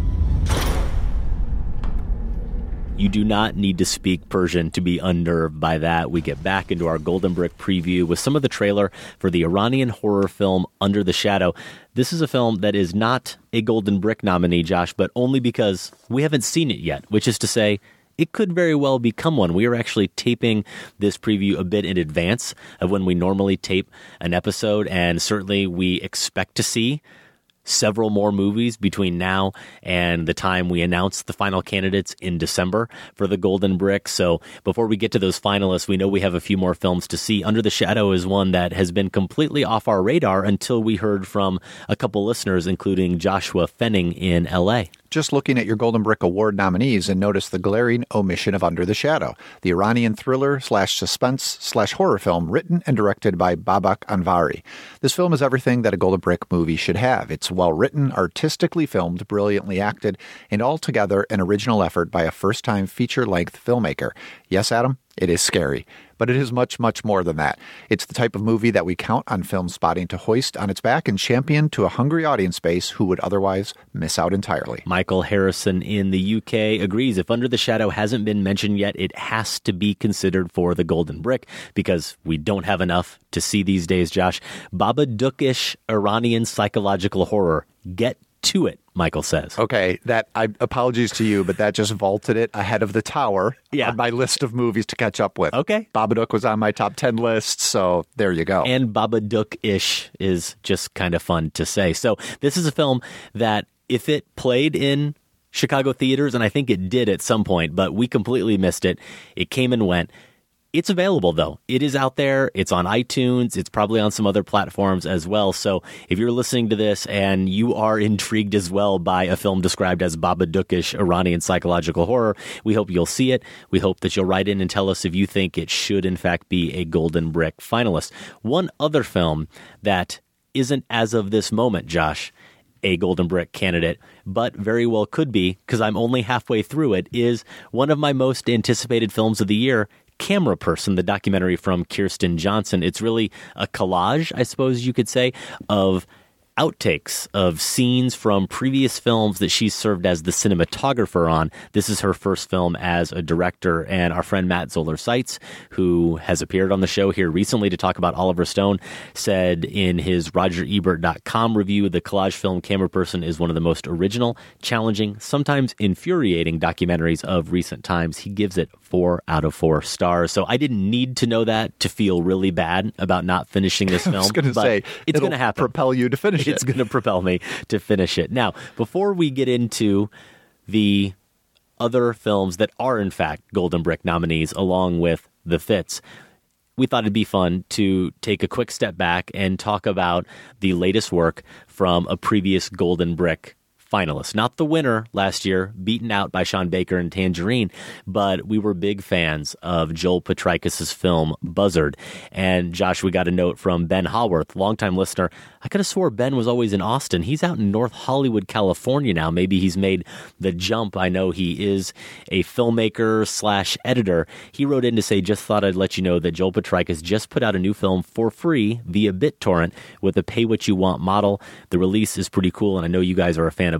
Speaker 5: You do not need to speak Persian to be unnerved by that. We get back into our Golden Brick preview with some of the trailer for the Iranian horror film Under the Shadow. This is a film that is not a Golden Brick nominee, Josh, but only because we haven't seen it yet, which is to say, it could very well become one. We are actually taping this preview a bit in advance of when we normally tape an episode, and certainly we expect to see several more movies between now and the time we announce the final candidates in December for the Golden Brick. So before we get to those finalists, we know we have a few more films to see. Under the Shadow is one that has been completely off our radar until we heard from a couple listeners, including Joshua Fenning in L A.
Speaker 6: Just looking at your Golden Brick Award nominees and notice the glaring omission of Under the Shadow, the Iranian thriller slash suspense slash horror film written and directed by Babak Anvari. This film is everything that a Golden Brick movie should have. It's well-written, artistically filmed, brilliantly acted, and altogether an original effort by a first-time feature-length filmmaker. Yes, Adam, it is scary. But it is much, much more than that. It's the type of movie that we count on Film Spotting to hoist on its back and champion to a hungry audience base who would otherwise miss out entirely.
Speaker 5: Michael Harrison in the U K agrees. If Under the Shadow hasn't been mentioned yet, it has to be considered for the Golden Brick because we don't have enough to see these days, Josh. Babadook-ish Iranian psychological horror. Get to it, Michael says.
Speaker 6: Okay, that I apologies to you, but that just vaulted it ahead of The Tower
Speaker 5: yeah.
Speaker 6: on my list of movies to catch up with.
Speaker 5: Okay.
Speaker 6: Babadook was on my top ten list, so there you go.
Speaker 5: And Babadook-ish is just kind of fun to say. So this is a film that if it played in Chicago theaters, and I think it did at some point, but we completely missed it. It came and went. It's available, though. It is out there. It's on iTunes. It's probably on some other platforms as well. So if you're listening to this and you are intrigued as well by a film described as Babadookish Iranian psychological horror, we hope you'll see it. We hope that you'll write in and tell us if you think it should, in fact, be a Golden Brick finalist. One other film that isn't, as of this moment, Josh, a Golden Brick candidate, but very well could be, because I'm only halfway through it, is one of my most anticipated films of the year, Camera Person, the documentary from Kirsten Johnson. It's really a collage, I suppose you could say, of outtakes of scenes from previous films that she's served as the cinematographer on. This is her first film as a director, and our friend Matt Zoller Seitz, who has appeared on the show here recently to talk about Oliver Stone, said in his Roger Ebert dot com review, the collage film Camera Person is one of the most original, challenging, sometimes infuriating documentaries of recent times. He gives it four out of four stars. So I didn't need to know that to feel really bad about not finishing this film.
Speaker 6: I was going to say,
Speaker 5: it's going to happen.
Speaker 6: Propel you to finish
Speaker 5: It's going to propel me to finish it. Now, before we get into the other films that are, in fact, Golden Brick nominees, along with The Fits, we thought it'd be fun to take a quick step back and talk about the latest work from a previous Golden Brick finalist. Not the winner last year, beaten out by Sean Baker and Tangerine, but we were big fans of Joel Petrakis' film Buzzard. And Josh, we got a note from Ben Haworth, longtime listener. I could have swore Ben was always in Austin. He's out in North Hollywood, California now. Maybe he's made the jump. I know he is a filmmaker slash editor. He wrote in to say, just thought I'd let you know that Joel Petrakis just put out a new film for free via BitTorrent with a pay-what-you-want model. The release is pretty cool, and I know you guys are a fan of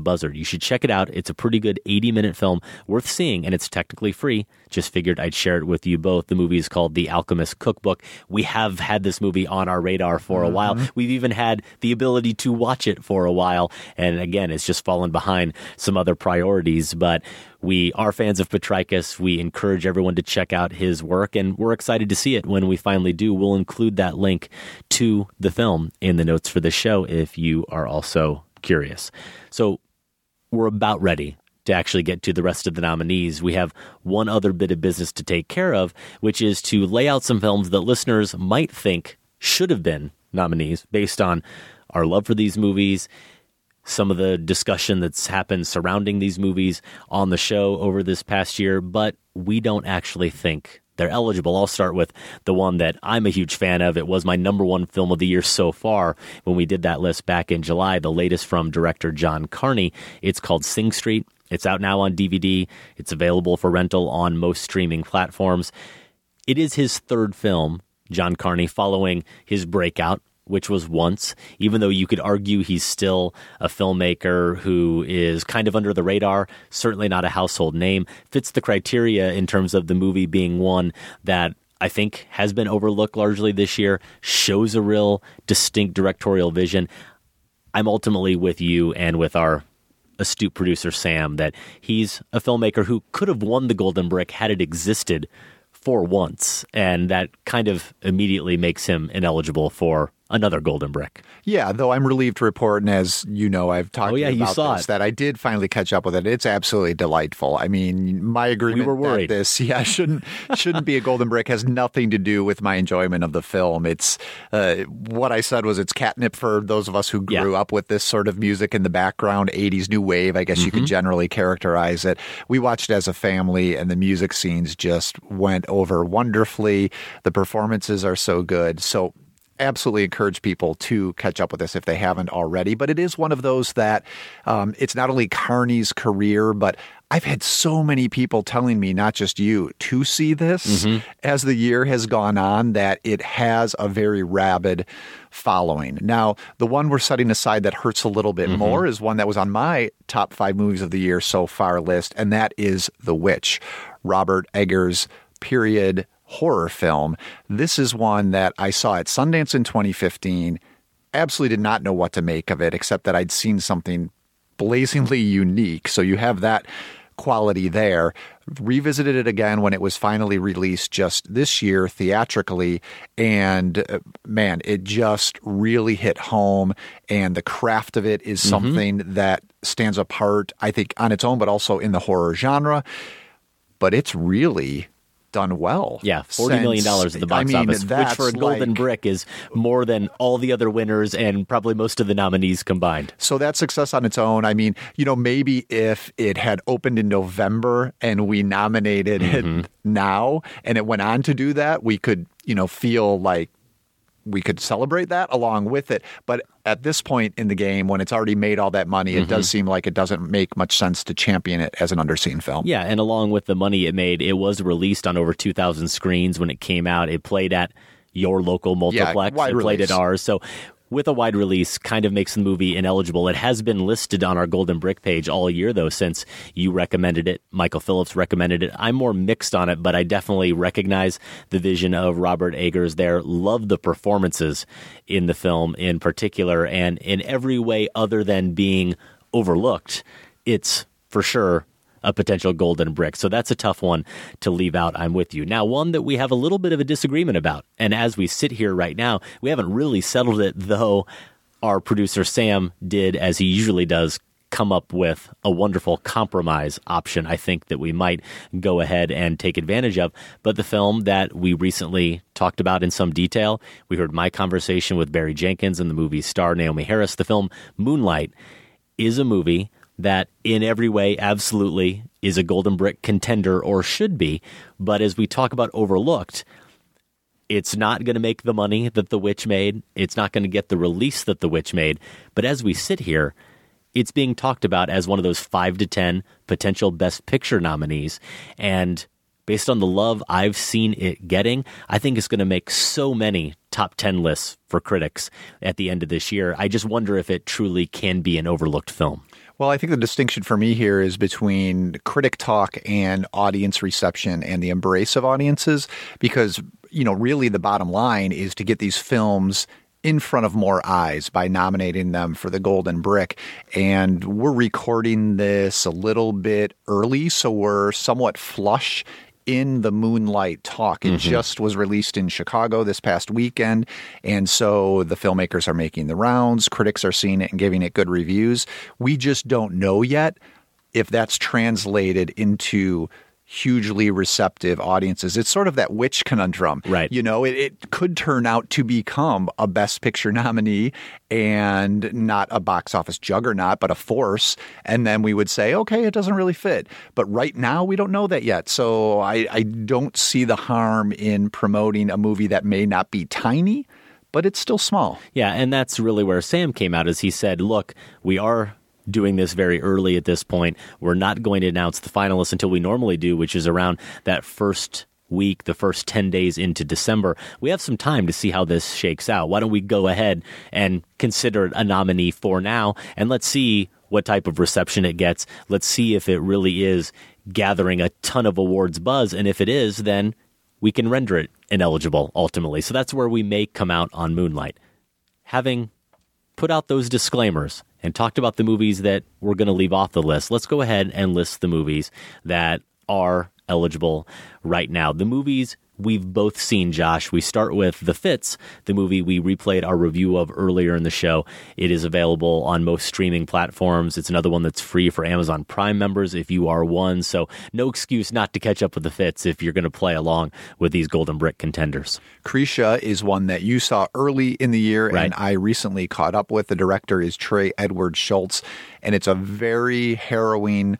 Speaker 5: Buzzard. You should check it out. It's a pretty good eighty-minute film worth seeing, and it's technically free. Just figured I'd share it with you both. The movie is called The Alchemist Cookbook. We have had this movie on our radar for a mm-hmm. while. We've even had the ability to watch it for a while, and again, it's just fallen behind some other priorities, but we are fans of Petrakis. We encourage everyone to check out his work, and we're excited to see it when we finally do. We'll include that link to the film in the notes for the show if you are also curious. So we're about ready to actually get to the rest of the nominees. We have one other bit of business to take care of, which is to lay out some films that listeners might think should have been nominees based on our love for these movies, some of the discussion that's happened surrounding these movies on the show over this past year, but we don't actually think they're eligible. I'll start with the one that I'm a huge fan of. It was my number one film of the year so far when we did that list back in July, the latest from director John Carney. It's called Sing Street. It's out now on D V D. It's available for rental on most streaming platforms. It is his third film, John Carney, following his breakout, which was Once, even though you could argue he's still a filmmaker who is kind of under the radar, certainly not a household name, fits the criteria in terms of the movie being one that I think has been overlooked largely this year, shows a real distinct directorial vision. I'm ultimately with you and with our astute producer Sam that he's a filmmaker who could have won the Golden Brick had it existed for once, and that kind of immediately makes him ineligible for another Golden Brick.
Speaker 6: Yeah, though I'm relieved to report, and as you know, I've talked
Speaker 5: oh, yeah,
Speaker 6: to you about
Speaker 5: you saw
Speaker 6: this,
Speaker 5: it.
Speaker 6: that I did finally catch up with it. It's absolutely delightful. I mean, my agreement
Speaker 5: we were worried.
Speaker 6: that this yeah, shouldn't shouldn't be a Golden Brick has nothing to do with my enjoyment of the film. It's uh, what I said was it's catnip for those of us who grew
Speaker 5: yeah.
Speaker 6: up with this sort of music in the background, eighties new wave, I guess mm-hmm. you could generally characterize it. We watched it as a family, and the music scenes just went over wonderfully. The performances are so good. So absolutely encourage people to catch up with this if they haven't already. But it is one of those that um, it's not only Carney's career, but I've had so many people telling me, not just you, to see this mm-hmm. as the year has gone on, that it has a very rabid following. Now, the one we're setting aside that hurts a little bit mm-hmm. more is one that was on my top five movies of the year so far list, and that is The Witch, Robert Eggers' period horror film. This is one that I saw at Sundance in twenty fifteen. Absolutely did not know what to make of it, except that I'd seen something blazingly unique. So you have that quality there. Revisited it again when it was finally released just this year theatrically, and uh, man, it just really hit home, and the craft of it is mm-hmm. something that stands apart, I think, on its own, but also in the horror genre. But it's really done well.
Speaker 5: Yeah, forty million dollars at the box
Speaker 6: I mean,
Speaker 5: office, which for a Golden
Speaker 6: like,
Speaker 5: Brick is more than all the other winners and probably most of the nominees combined.
Speaker 6: So that's success on its own. I mean, you know, maybe if it had opened in November and we nominated mm-hmm. it now and it went on to do that, we could, you know, feel like we could celebrate that along with it. But at this point in the game, when it's already made all that money, mm-hmm. it does seem like it doesn't make much sense to champion it as an underseen film.
Speaker 5: Yeah, and along with the money it made, it was released on over two thousand screens when it came out. It played at your local multiplex.
Speaker 6: Yeah,
Speaker 5: it played
Speaker 6: release.
Speaker 5: at ours. So with a wide release, kind of makes the movie ineligible. It has been listed on our Golden Brick page all year, though, since you recommended it. Michael Phillips recommended it. I'm more mixed on it, but I definitely recognize the vision of Robert Eggers there. Love the performances in the film in particular, and in every way other than being overlooked, it's for sure a potential Golden Brick. So that's a tough one to leave out. I'm with you. Now, one that we have a little bit of a disagreement about, and as we sit here right now, we haven't really settled it, though our producer Sam did, as he usually does, come up with a wonderful compromise option, I think, that we might go ahead and take advantage of. But the film that we recently talked about in some detail, we heard my conversation with Barry Jenkins and the movie's star Naomi Harris. The film Moonlight is a movie that in every way absolutely is a Golden Brick contender, or should be. But as we talk about overlooked, it's not going to make the money that The Witch made. It's not going to get the release that The Witch made. But as we sit here, it's being talked about as one of those five to ten potential Best Picture nominees. And based on the love I've seen it getting, I think it's going to make so many top ten lists for critics at the end of this year. I just wonder if it truly can be an overlooked film.
Speaker 6: Well, I think the distinction for me here is between critic talk and audience reception and the embrace of audiences, because, you know, really the bottom line is to get these films in front of more eyes by nominating them for the Golden Brick. And we're recording this a little bit early, so we're somewhat flush in the Moonlight talk. It mm-hmm. just was released in Chicago this past weekend, and so the filmmakers are making the rounds. Critics are seeing it and giving it good reviews. We just don't know yet if that's translated into hugely receptive audiences. It's sort of that witch conundrum.
Speaker 5: Right.
Speaker 6: You know, it, it could turn out to become a Best Picture nominee and not a box office juggernaut, but a force. And then we would say, okay, it doesn't really fit. But right now, we don't know that yet. So I, I don't see the harm in promoting a movie that may not be tiny, but it's still small.
Speaker 5: Yeah, and that's really where Sam came out, as he said, look, we are doing this very early at this point. We're not going to announce the finalists until we normally do, which is around that first week, the first ten days into December. We have some time to see how this shakes out. Why don't we go ahead and consider it a nominee for now, and let's see what type of reception it gets. Let's see if it really is gathering a ton of awards buzz, and if it is, then we can render it ineligible ultimately. So that's where we may come out on Moonlight. Having put out those disclaimers and talked about the movies that we're going to leave off the list, let's go ahead and list the movies that are eligible right now. The movies we've both seen, Josh. We start with The Fits, the movie we replayed our review of earlier in the show. It is available on most streaming platforms. It's another one that's free for Amazon Prime members if you are one. So no excuse not to catch up with The Fits if you're going to play along with these Golden Brick contenders.
Speaker 6: Krisha is one that you saw early in the year,
Speaker 5: right,
Speaker 6: and I recently caught up with. The director is Trey Edward Schultz, and it's a very harrowing,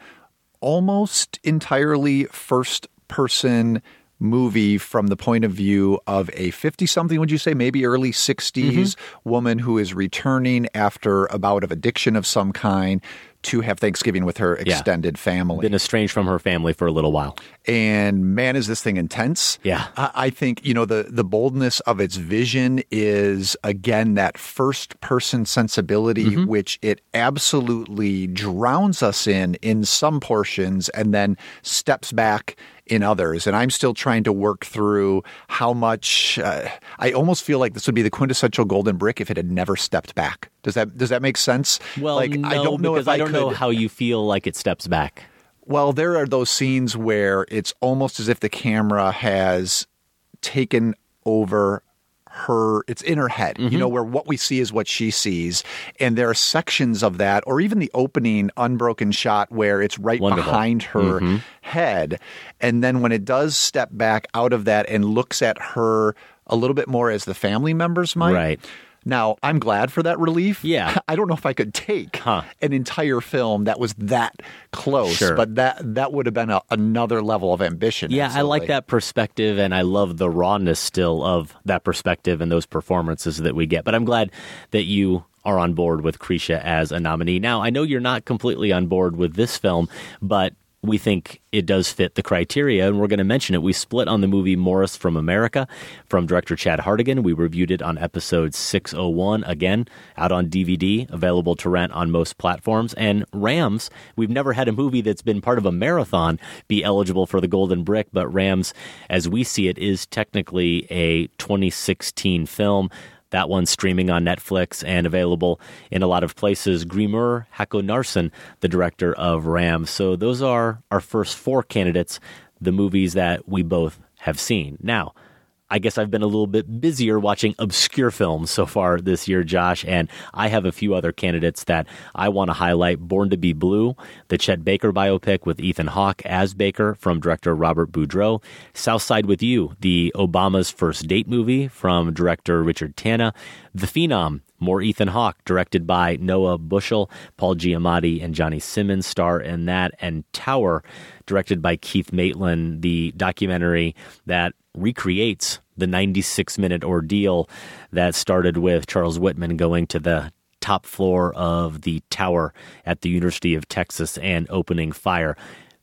Speaker 6: almost entirely first-person movie from the point of view of a fifty-something, would you say, maybe early sixties mm-hmm. woman who is returning after a bout of addiction of some kind to have Thanksgiving with her extended
Speaker 5: yeah.
Speaker 6: family.
Speaker 5: Been estranged from her family for a little while.
Speaker 6: And man, is this thing intense.
Speaker 5: Yeah.
Speaker 6: I, I think, you know, the, the boldness of its vision is, again, that first-person sensibility, mm-hmm. which it absolutely drowns us in in some portions and then steps back in others. And I'm still trying to work through how much uh, I almost feel like this would be the quintessential Golden Brick if it had never stepped back. Does that does that make sense?
Speaker 5: Well,
Speaker 6: like,
Speaker 5: no,
Speaker 6: I don't know
Speaker 5: because
Speaker 6: if I,
Speaker 5: I don't
Speaker 6: could,
Speaker 5: know how you feel like it steps back.
Speaker 6: Well, there are those scenes where it's almost as if the camera has taken over her, it's in her head, mm-hmm. you know, where what we see is what she sees. And there are sections of that, or even the opening unbroken shot where it's right
Speaker 5: Wonderful.
Speaker 6: behind her
Speaker 5: mm-hmm.
Speaker 6: head. And then when it does step back out of that and looks at her a little bit more as the family members might.
Speaker 5: Right.
Speaker 6: Now, I'm glad for that relief.
Speaker 5: Yeah.
Speaker 6: I don't know if I could take
Speaker 5: huh.
Speaker 6: an entire film that was that close,
Speaker 5: sure.
Speaker 6: but that that would have been a, another level of ambition.
Speaker 5: Yeah,
Speaker 6: absolutely.
Speaker 5: I like that perspective, and I love the rawness still of that perspective and those performances that we get. But I'm glad that you are on board with Krisha as a nominee. Now, I know you're not completely on board with this film, but we think it does fit the criteria, and we're going to mention it. We split on the movie Morris from America from director Chad Hartigan. We reviewed it on episode six oh one, again, out on D V D, available to rent on most platforms. And Rams, we've never had a movie that's been part of a marathon be eligible for the Golden Brick, but Rams, as we see it, is technically a twenty sixteen film. That one's streaming on Netflix and available in a lot of places. Grimur Hakonarson, the director of Rams. So those are our first four candidates, the movies that we both have seen. Now, I guess I've been a little bit busier watching obscure films so far this year, Josh, and I have a few other candidates that I want to highlight. Born to Be Blue, the Chet Baker biopic with Ethan Hawke as Baker from director Robert Boudreau. Southside with You, the Obama's First Date movie from director Richard Tanna. The Phenom, more Ethan Hawke, directed by Noah Bushell, Paul Giamatti, and Johnny Simmons star in that. And Tower, directed by Keith Maitland, the documentary that recreates the ninety-six minute ordeal that started with Charles Whitman going to the top floor of the tower at the University of Texas and opening fire.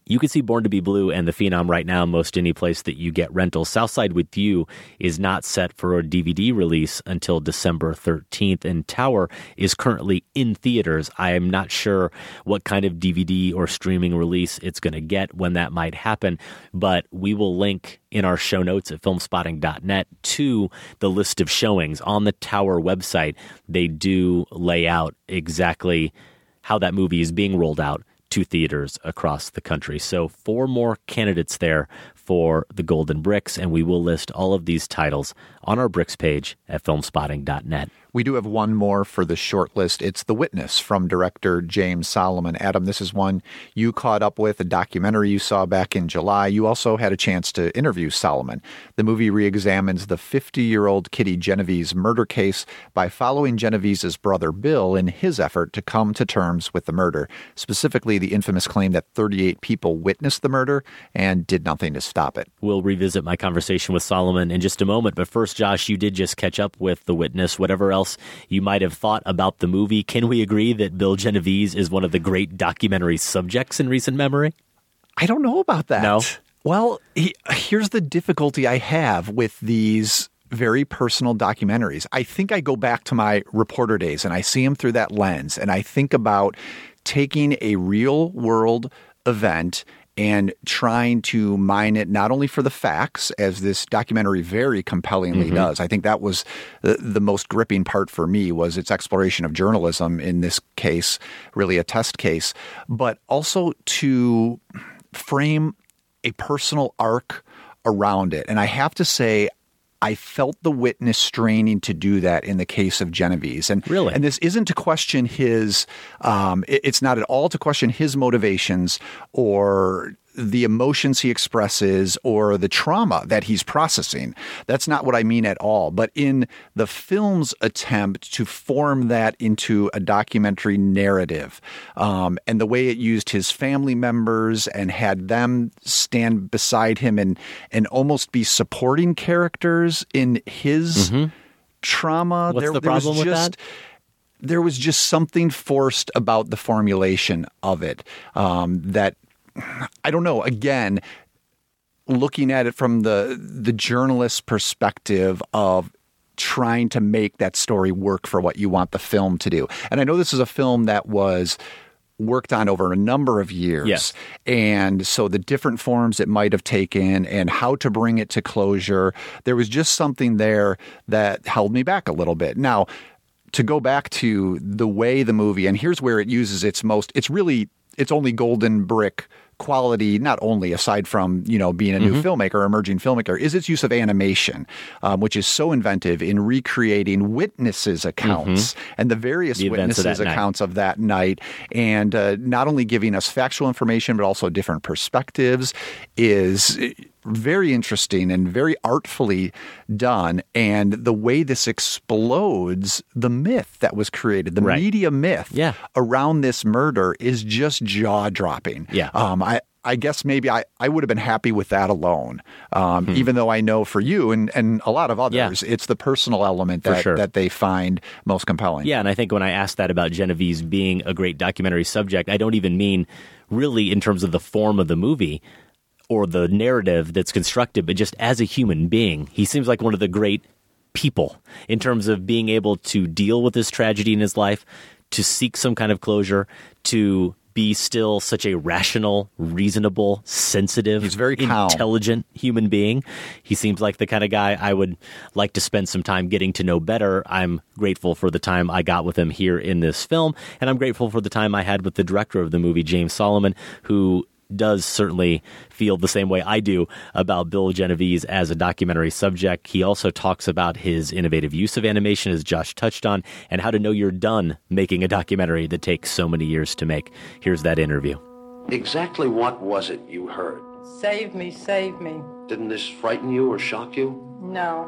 Speaker 5: You can see Born to Be Blue and The Phenom right now most any place that you get rentals. Southside with You is not set for a D V D release until December thirteenth, and Tower is currently in theaters. I am not sure what kind of D V D or streaming release it's going to get, when that might happen, but we will link in our show notes at filmspotting dot net to the list of showings. On the Tower website, they do lay out exactly how that movie is being rolled out to theaters across the country. So four more candidates there for the Golden Bricks, and we will list all of these titles on our Bricks page at filmspotting dot net.
Speaker 6: We do have one more for the short list. It's The Witness from director James Solomon. Adam, this is one you caught up with, a documentary you saw back in July. You also had a chance to interview Solomon. The movie reexamines the fifty-year-old Kitty Genovese murder case by following Genovese's brother Bill in his effort to come to terms with the murder, specifically the infamous claim that thirty-eight people witnessed the murder and did nothing to stop it.
Speaker 5: We'll revisit my conversation with Solomon in just a moment, but first, Josh, you did just catch up with The Witness. Whatever else you might have thought about the movie, can we agree that Bill Genovese is one of the great documentary subjects in recent memory?
Speaker 6: I don't know about that.
Speaker 5: No?
Speaker 6: Well, he, here's the difficulty I have with these very personal documentaries. I think I go back to my reporter days and I see them through that lens, and I think about taking a real world event and trying to mine it not only for the facts, as this documentary very compellingly mm-hmm. does. I think that was the, the most gripping part for me, was its exploration of journalism in this case, really a test case, but also to frame a personal arc around it. And I have to say, I felt The Witness straining to do that in the case of Genovese. And,
Speaker 5: really?
Speaker 6: and this isn't to question his, um, it, it's not at all to question his motivations or the emotions he expresses or the trauma that he's processing. That's not what I mean at all. But in the film's attempt to form that into a documentary narrative, um, and the way it used his family members and had them stand beside him and, and almost be supporting characters in his mm-hmm. trauma.
Speaker 5: What's
Speaker 6: there,
Speaker 5: the
Speaker 6: there
Speaker 5: problem
Speaker 6: was
Speaker 5: with
Speaker 6: just,
Speaker 5: that?
Speaker 6: There was just something forced about the formulation of it um, that, I don't know, again, looking at it from the the journalist's perspective of trying to make that story work for what you want the film to do. And I know this is a film that was worked on over a number of years.
Speaker 5: Yes.
Speaker 6: And so the different forms it might have taken and how to bring it to closure, there was just something there that held me back a little bit. Now, to go back to the way the movie, and here's where it uses its most, it's really, it's only Golden Brick quality, not only aside from, you know, being a new mm-hmm. filmmaker, emerging filmmaker, is its use of animation, um, which is so inventive in recreating witnesses' accounts mm-hmm. and the various
Speaker 5: the
Speaker 6: witnesses'
Speaker 5: of
Speaker 6: accounts of that night. And uh, not only giving us factual information, but also different perspectives is very interesting and very artfully done. And the way this explodes the myth that was created, the
Speaker 5: right.
Speaker 6: media myth
Speaker 5: yeah.
Speaker 6: around this murder, is just jaw-dropping.
Speaker 5: Yeah.
Speaker 6: Um, I, I guess maybe I, I would have been happy with that alone, um, hmm. even though I know for you and, and a lot of others, yeah. it's the personal element that,
Speaker 5: sure.
Speaker 6: that they find most compelling.
Speaker 5: Yeah, and I think when I asked that about Genovese being a great documentary subject, I don't even mean really in terms of the form of the movie or the narrative that's constructed, but just as a human being. He seems like one of the great people in terms of being able to deal with this tragedy in his life, to seek some kind of closure, to be still such a rational, reasonable, sensitive,
Speaker 6: He's very calm.
Speaker 5: intelligent human being. He seems like the kind of guy I would like to spend some time getting to know better. I'm grateful for the time I got with him here in this film, and I'm grateful for the time I had with the director of the movie, James Solomon, who does certainly feel the same way I do about Bill Genovese as a documentary subject. He also talks about his innovative use of animation, as Josh touched on, and how to know you're done making a documentary that takes so many years to make. Here's that interview.
Speaker 3: Exactly what was it you heard?
Speaker 13: Save me, save me.
Speaker 3: Didn't this frighten you or shock you?
Speaker 13: No.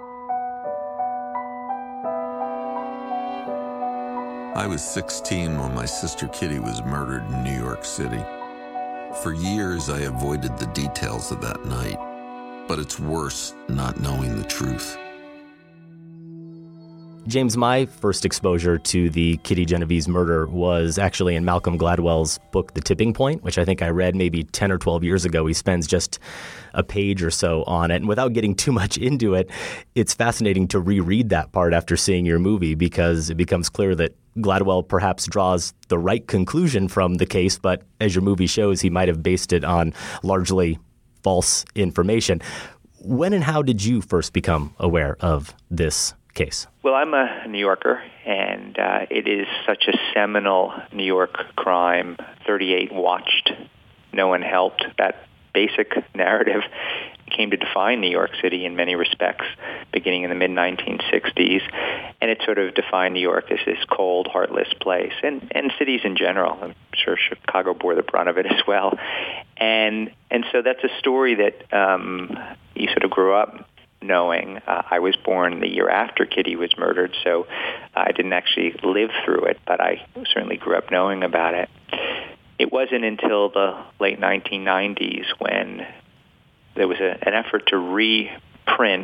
Speaker 14: I was sixteen when my sister Kitty was murdered in New York City. For years, I avoided the details of that night, but it's worse not knowing the truth.
Speaker 5: James, my first exposure to the Kitty Genovese murder was actually in Malcolm Gladwell's book, The Tipping Point, which I think I read maybe ten or twelve years ago. He spends just a page or so on it. And without getting too much into it, it's fascinating to reread that part after seeing your movie, because it becomes clear that Gladwell perhaps draws the right conclusion from the case, but as your movie shows, he might have based it on largely false information. When and how did you first become aware of this case?
Speaker 15: Well, I'm a New Yorker, and uh, it is such a seminal New York crime. thirty-eight watched, no one helped. That basic narrative came to define New York City in many respects, beginning in the mid nineteen sixties, and it sort of defined New York as this cold, heartless place, and, and cities in general. I'm sure Chicago bore the brunt of it as well. And and so that's a story that um, you sort of grew up knowing. Uh, I was born the year after Kitty was murdered, so I didn't actually live through it, but I certainly grew up knowing about it. It wasn't until the late nineteen nineties when there was a, an effort to reprint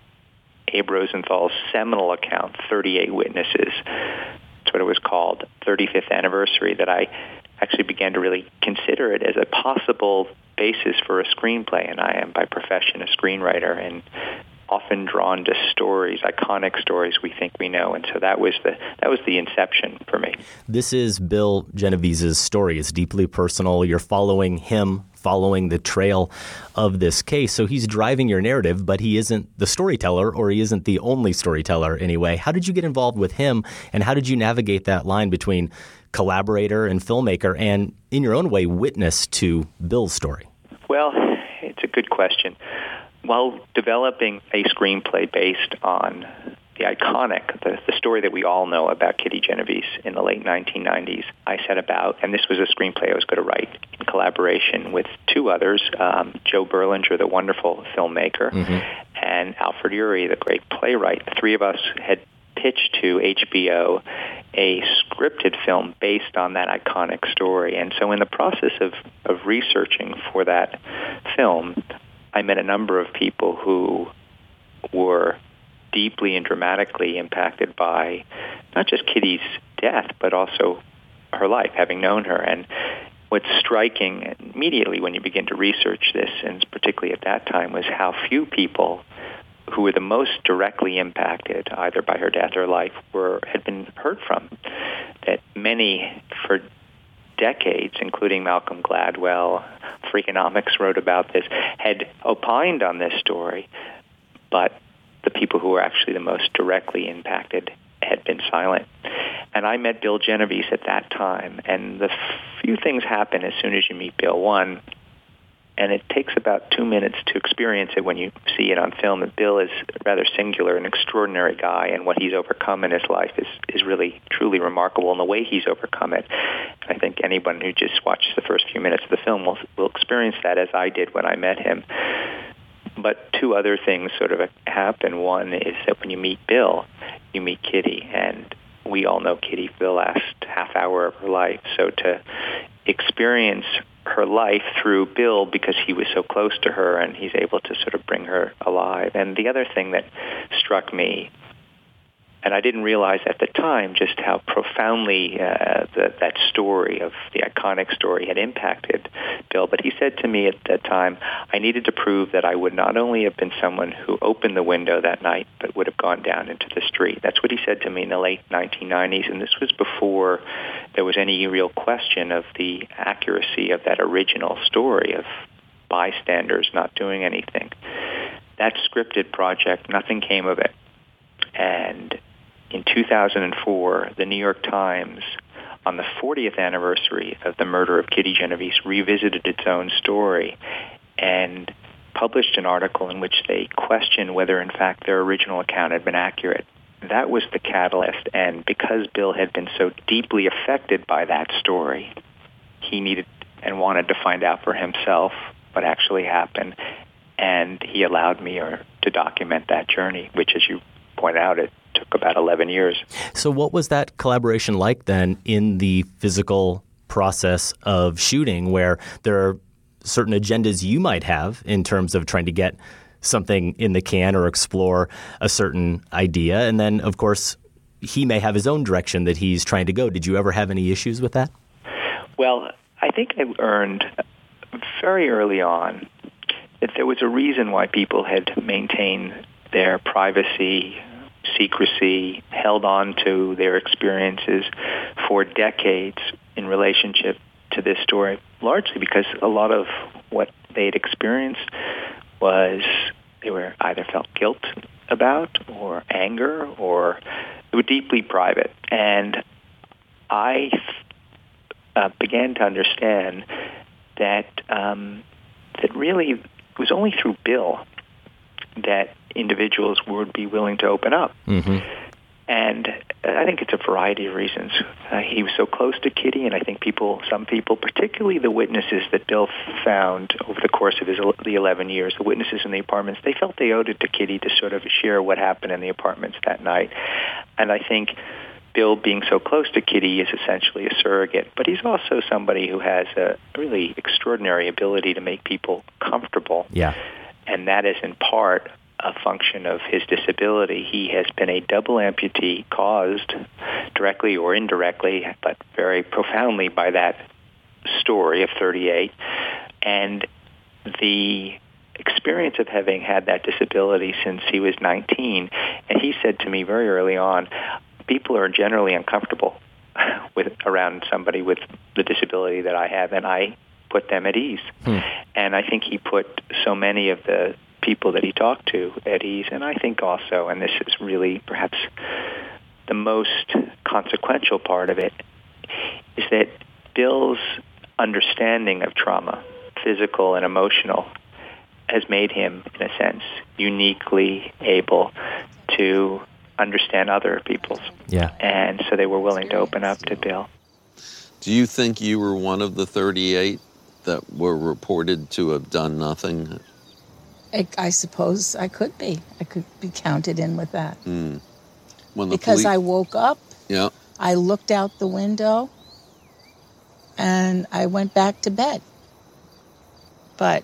Speaker 15: Abe Rosenthal's seminal account, thirty-eight Witnesses. That's what it was called, thirty-fifth anniversary, that I actually began to really consider it as a possible basis for a screenplay. And I am by profession a screenwriter and often drawn to stories, iconic stories we think we know. And so that was the that was the inception for me.
Speaker 5: This is Bill Genovese's story. It's deeply personal. You're following him, following the trail of this case. So he's driving your narrative, but he isn't the storyteller, or he isn't the only storyteller anyway. How did you get involved with him, and how did you navigate that line between collaborator and filmmaker and, in your own way, witness to Bill's story?
Speaker 15: Well, it's a good question. While developing a screenplay based on the iconic, the, the story that we all know about Kitty Genovese in the late nineteen nineties, I set about, and this was a screenplay I was going to write in collaboration with two others, um, Joe Berlinger, the wonderful filmmaker, mm-hmm. and Alfred Uhry, the great playwright. The three of us had pitched to H B O a scripted film based on that iconic story. And so in the process of, of researching for that film, I met a number of people who were deeply and dramatically impacted by not just Kitty's death, but also her life, having known her. And what's striking immediately when you begin to research this, and particularly at that time, was how few people who were the most directly impacted, either by her death or life, were had been heard from. That many, for decades, including Malcolm Gladwell, Freakonomics wrote about this, had opined on this story, but the people who were actually the most directly impacted had been silent. And I met Bill Genovese at that time, and the few things happen as soon as you meet Bill. One, and it takes about two minutes to experience it when you see it on film, that Bill is rather singular, an extraordinary guy, and what he's overcome in his life is, is really, truly remarkable, and the way he's overcome it. I think anyone who just watches the first few minutes of the film will, will experience that, as I did when I met him. But two other things sort of happen. One is that when you meet Bill, you meet Kitty, and we all know Kitty for the last half hour of her life. So to experience her life through Bill, because he was so close to her and he's able to sort of bring her alive. And the other thing that struck me, and I didn't realize at the time just how profoundly uh, the, that story of the iconic story had impacted Bill, but he said to me at that time, I needed to prove that I would not only have been someone who opened the window that night, but would have gone down into the street. That's what he said to me in the late nineteen nineties, and this was before there was any real question of the accuracy of that original story of bystanders not doing anything. That scripted project, nothing came of it. And in two thousand four, the New York Times, on the fortieth anniversary of the murder of Kitty Genovese, revisited its own story and published an article in which they questioned whether, in fact, their original account had been accurate. That was the catalyst, and because Bill had been so deeply affected by that story, he needed and wanted to find out for himself what actually happened, and he allowed me or, to document that journey, which, as you point out, it took about eleven years.
Speaker 5: So what was that collaboration like then in the physical process of shooting, where there are certain agendas you might have in terms of trying to get something in the can or explore a certain idea. And then, of course, he may have his own direction that he's trying to go. Did you ever have any issues with that?
Speaker 15: Well, I think I learned very early on that there was a reason why people had maintained their privacy, secrecy, held on to their experiences for decades in relationship to this story, largely because a lot of what they'd experienced was they were either felt guilt about or anger, or they were deeply private. And I uh, began to understand that um, that really it was only through Bill that individuals would be willing to open up.
Speaker 5: Mm-hmm.
Speaker 15: And I think it's a variety of reasons. Uh, he was so close to Kitty, and I think people, some people, particularly the witnesses that Bill found over the course of his the eleven years, the witnesses in the apartments, they felt they owed it to Kitty to sort of share what happened in the apartments that night. And I think Bill, being so close to Kitty, is essentially a surrogate, but he's also somebody who has a really extraordinary ability to make people comfortable.
Speaker 5: Yeah.
Speaker 15: And that is in part a function of his disability. He has been a double amputee caused directly or indirectly, but very profoundly by that story of thirty-eight. And the experience of having had that disability since he was nineteen, and he said to me very early on, people are generally uncomfortable with around somebody with the disability that I have, and I put them at ease. Hmm. And I think he put so many of the people that he talked to at ease. And I think also, and this is really perhaps the most consequential part of it, is that Bill's understanding of trauma, physical and emotional, has made him, in a sense, uniquely able to understand other people's.
Speaker 5: Yeah.
Speaker 15: And so they were willing to open up to Bill.
Speaker 14: Do you think you were one of the thirty-eight that were reported to have done nothing?
Speaker 16: I, I suppose I could be. I could be counted in with that.
Speaker 14: Mm. When the
Speaker 16: because
Speaker 14: poli-
Speaker 16: I woke up,
Speaker 14: yeah.
Speaker 16: I looked out the window, and I went back to bed. But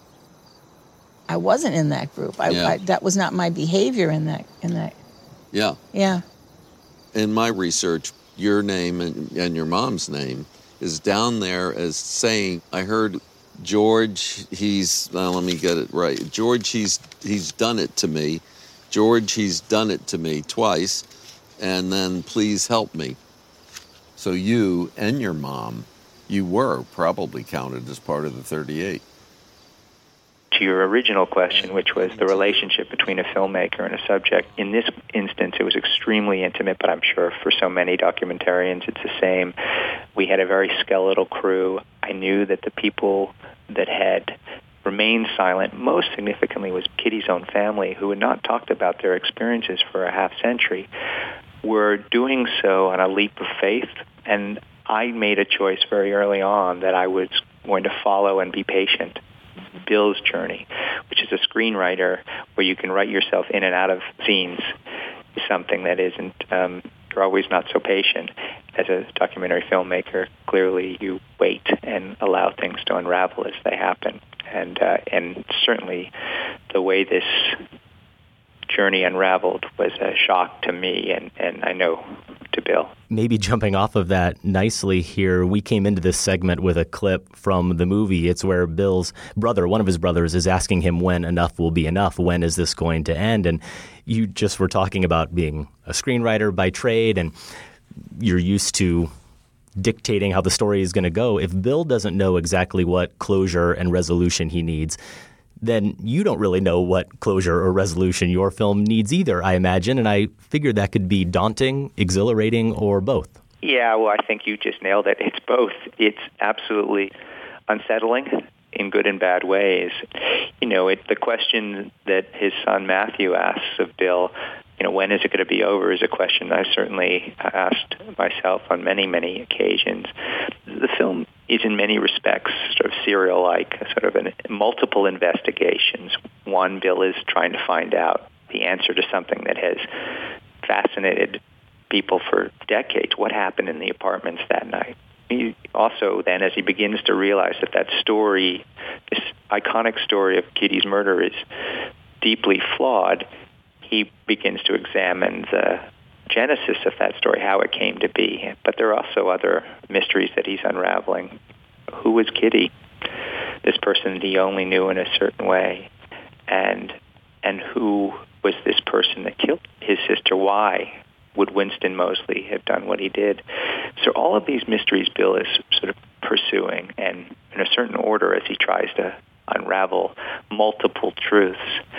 Speaker 16: I wasn't in that group. I,
Speaker 14: yeah.
Speaker 16: I, that was not my behavior in that. In that.
Speaker 14: Yeah.
Speaker 16: Yeah.
Speaker 14: In my research, your name and, and your mom's name is down there as saying, I heard George, he's, well, let me get it right. George, he's he's done it to me. George, he's done it to me twice. And then please help me. So you and your mom, you were probably counted as part of the thirty-eight.
Speaker 15: To your original question, which was the relationship between a filmmaker and a subject, in this instance it was extremely intimate, but I'm sure for so many documentarians it's the same. We had a very skeletal crew. I knew that the people that had remained silent, most significantly was Kitty's own family, who had not talked about their experiences for a half century, were doing so on a leap of faith. And I made a choice very early on that I was going to follow and be patient. Bill's journey, which is a screenwriter where you can write yourself in and out of scenes, is something that isn't, um, you're always not so patient. As a documentary filmmaker, clearly you wait and allow things to unravel as they happen. And uh, and certainly the way this journey unraveled was a shock to me, and, and I know to Bill.
Speaker 5: Maybe jumping off of that nicely here, we came into this segment with a clip from the movie. It's where Bill's brother, one of his brothers, is asking him when enough will be enough. When is this going to end? And you just were talking about being a screenwriter by trade, and you're used to dictating how the story is going to go. If Bill doesn't know exactly what closure and resolution he needs, then you don't really know what closure or resolution your film needs either, I imagine. And I figured that could be daunting, exhilarating, or both.
Speaker 15: Yeah, well, I think you just nailed it. It's both. It's absolutely unsettling in good and bad ways. You know, it, the question that his son Matthew asks of Bill, you know, when is it going to be over, is a question I certainly asked myself on many, many occasions. The film is in many respects sort of serial-like, sort of an, multiple investigations. One, Bill is trying to find out the answer to something that has fascinated people for decades. What happened in the apartments that night? He also then, as he begins to realize that that story, this iconic story of Kitty's murder, is deeply flawed, he begins to examine the genesis of that story, how it came to be. But there are also other mysteries that he's unraveling. Who was Kitty? This person that he only knew in a certain way. And and who was this person that killed his sister? Why would Winston Moseley have done what he did? So all of these mysteries Bill is sort of pursuing, and in a certain order as he tries to unravel multiple truths.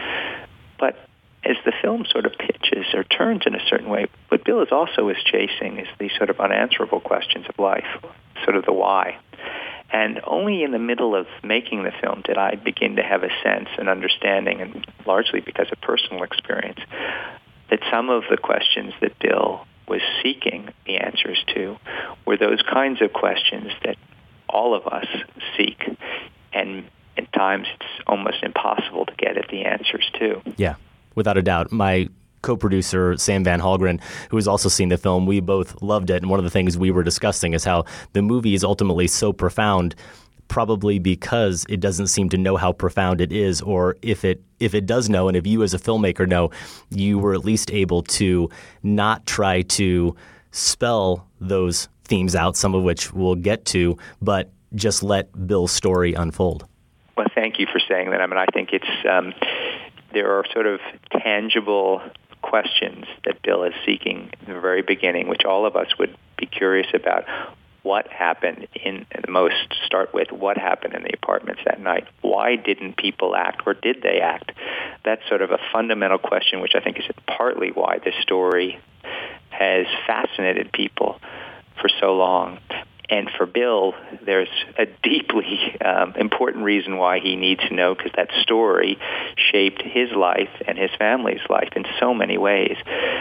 Speaker 15: But as the film sort of pitches or turns in a certain way, what Bill is also is chasing is these sort of unanswerable questions of life, sort of the why. And only in the middle of making the film did I begin to have a sense and understanding, and largely because of personal experience, that some of the questions that Bill was seeking the answers to were those kinds of questions that all of us seek, and at times it's almost impossible to get at the answers to.
Speaker 5: Yeah, without a doubt. My co-producer, Sam Van Halgren, who has also seen the film, we both loved it. And one of the things we were discussing is how the movie is ultimately so profound, probably because it doesn't seem to know how profound it is, or if it if it does know, and if you as a filmmaker know, you were at least able to not try to spell those themes out, some of which we'll get to, but just let Bill's story unfold.
Speaker 15: Well, thank you for saying that. I mean, I think it's um, there are sort of tangible questions that Bill is seeking in the very beginning, which all of us would be curious about. What happened in the most start with what happened in the apartments that night? Why didn't people act, or did they act? That's sort of a fundamental question, which I think is partly why this story has fascinated people for so long. And for Bill, there's a deeply um, important reason why he needs to know, because that story shaped his life and his family's life in so many ways.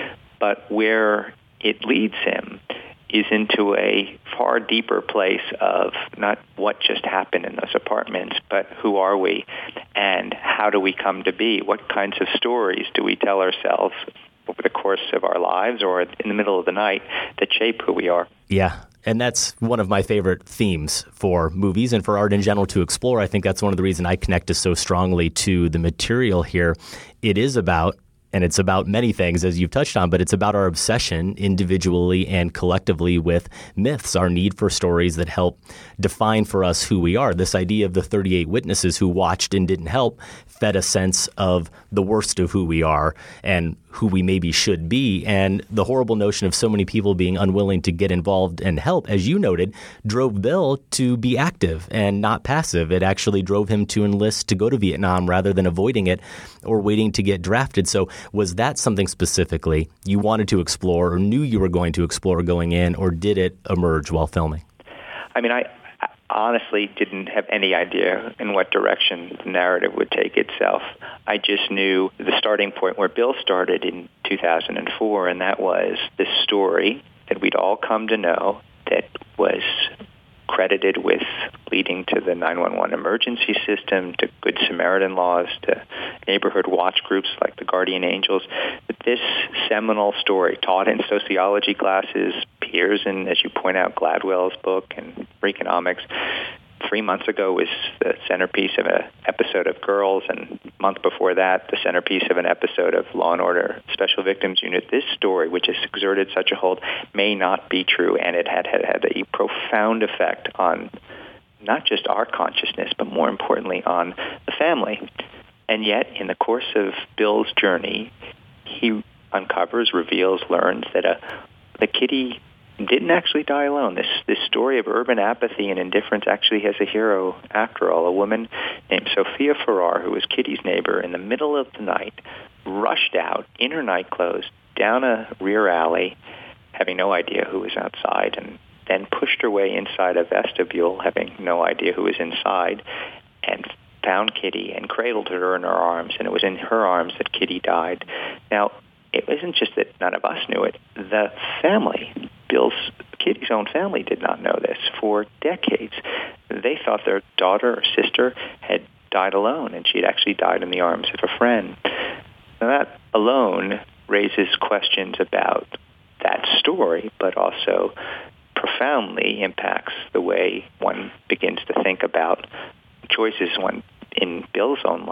Speaker 15: But where it leads him is into a far deeper place of not what just happened in those apartments, but who are we and how do we come to be? What kinds of stories do we tell ourselves over the course of our lives or in the middle of the night that shape who we are?
Speaker 5: Yeah. And that's one of my favorite themes for movies and for art in general to explore. I think that's one of the reasons I connect so strongly to the material here. It is about, and it's about many things, as you've touched on, but it's about our obsession individually and collectively with myths, our need for stories that help define for us who we are. This idea of the thirty-eight witnesses who watched and didn't help fed a sense of the worst of who we are and who we maybe should be. And the horrible notion of so many people being unwilling to get involved and help, as you noted, drove Bill to be active and not passive. It actually drove him to enlist to go to Vietnam rather than avoiding it or waiting to get drafted. So was that something specifically you wanted to explore or knew you were going to explore going in, or did it emerge while filming?
Speaker 15: I mean, I honestly didn't have any idea in what direction the narrative would take itself. I just knew the starting point where Bill started in two thousand four, and that was this story that we'd all come to know that was credited with leading to the nine one one emergency system, to Good Samaritan laws, to neighborhood watch groups like the Guardian Angels. But this seminal story, taught in sociology classes, appears in, as you point out, Gladwell's book and Freakonomics. Three months ago was the centerpiece of an episode of Girls, and a month before that, the centerpiece of an episode of Law and Order Special Victims Unit. This story, which has exerted such a hold, may not be true, and it had had, had a profound effect on not just our consciousness, but more importantly on the family. And yet, in the course of Bill's journey, he uncovers, reveals, learns that a the Kitty didn't actually die alone. This this story of urban apathy and indifference actually has a hero after all. A woman named Sophia Farrar, who was Kitty's neighbor, in the middle of the night, rushed out in her night clothes down a rear alley, having no idea who was outside, and then pushed her way inside a vestibule, having no idea who was inside, and found Kitty and cradled her in her arms. And it was in her arms that Kitty died. Now, it wasn't just that none of us knew it. The family, Bill's, Kitty's own family, did not know this for decades. They thought their daughter or sister had died alone, and she had actually died in the arms of a friend. Now, that alone raises questions about that story, but also profoundly impacts the way one begins to think about choices one in Bill's own life,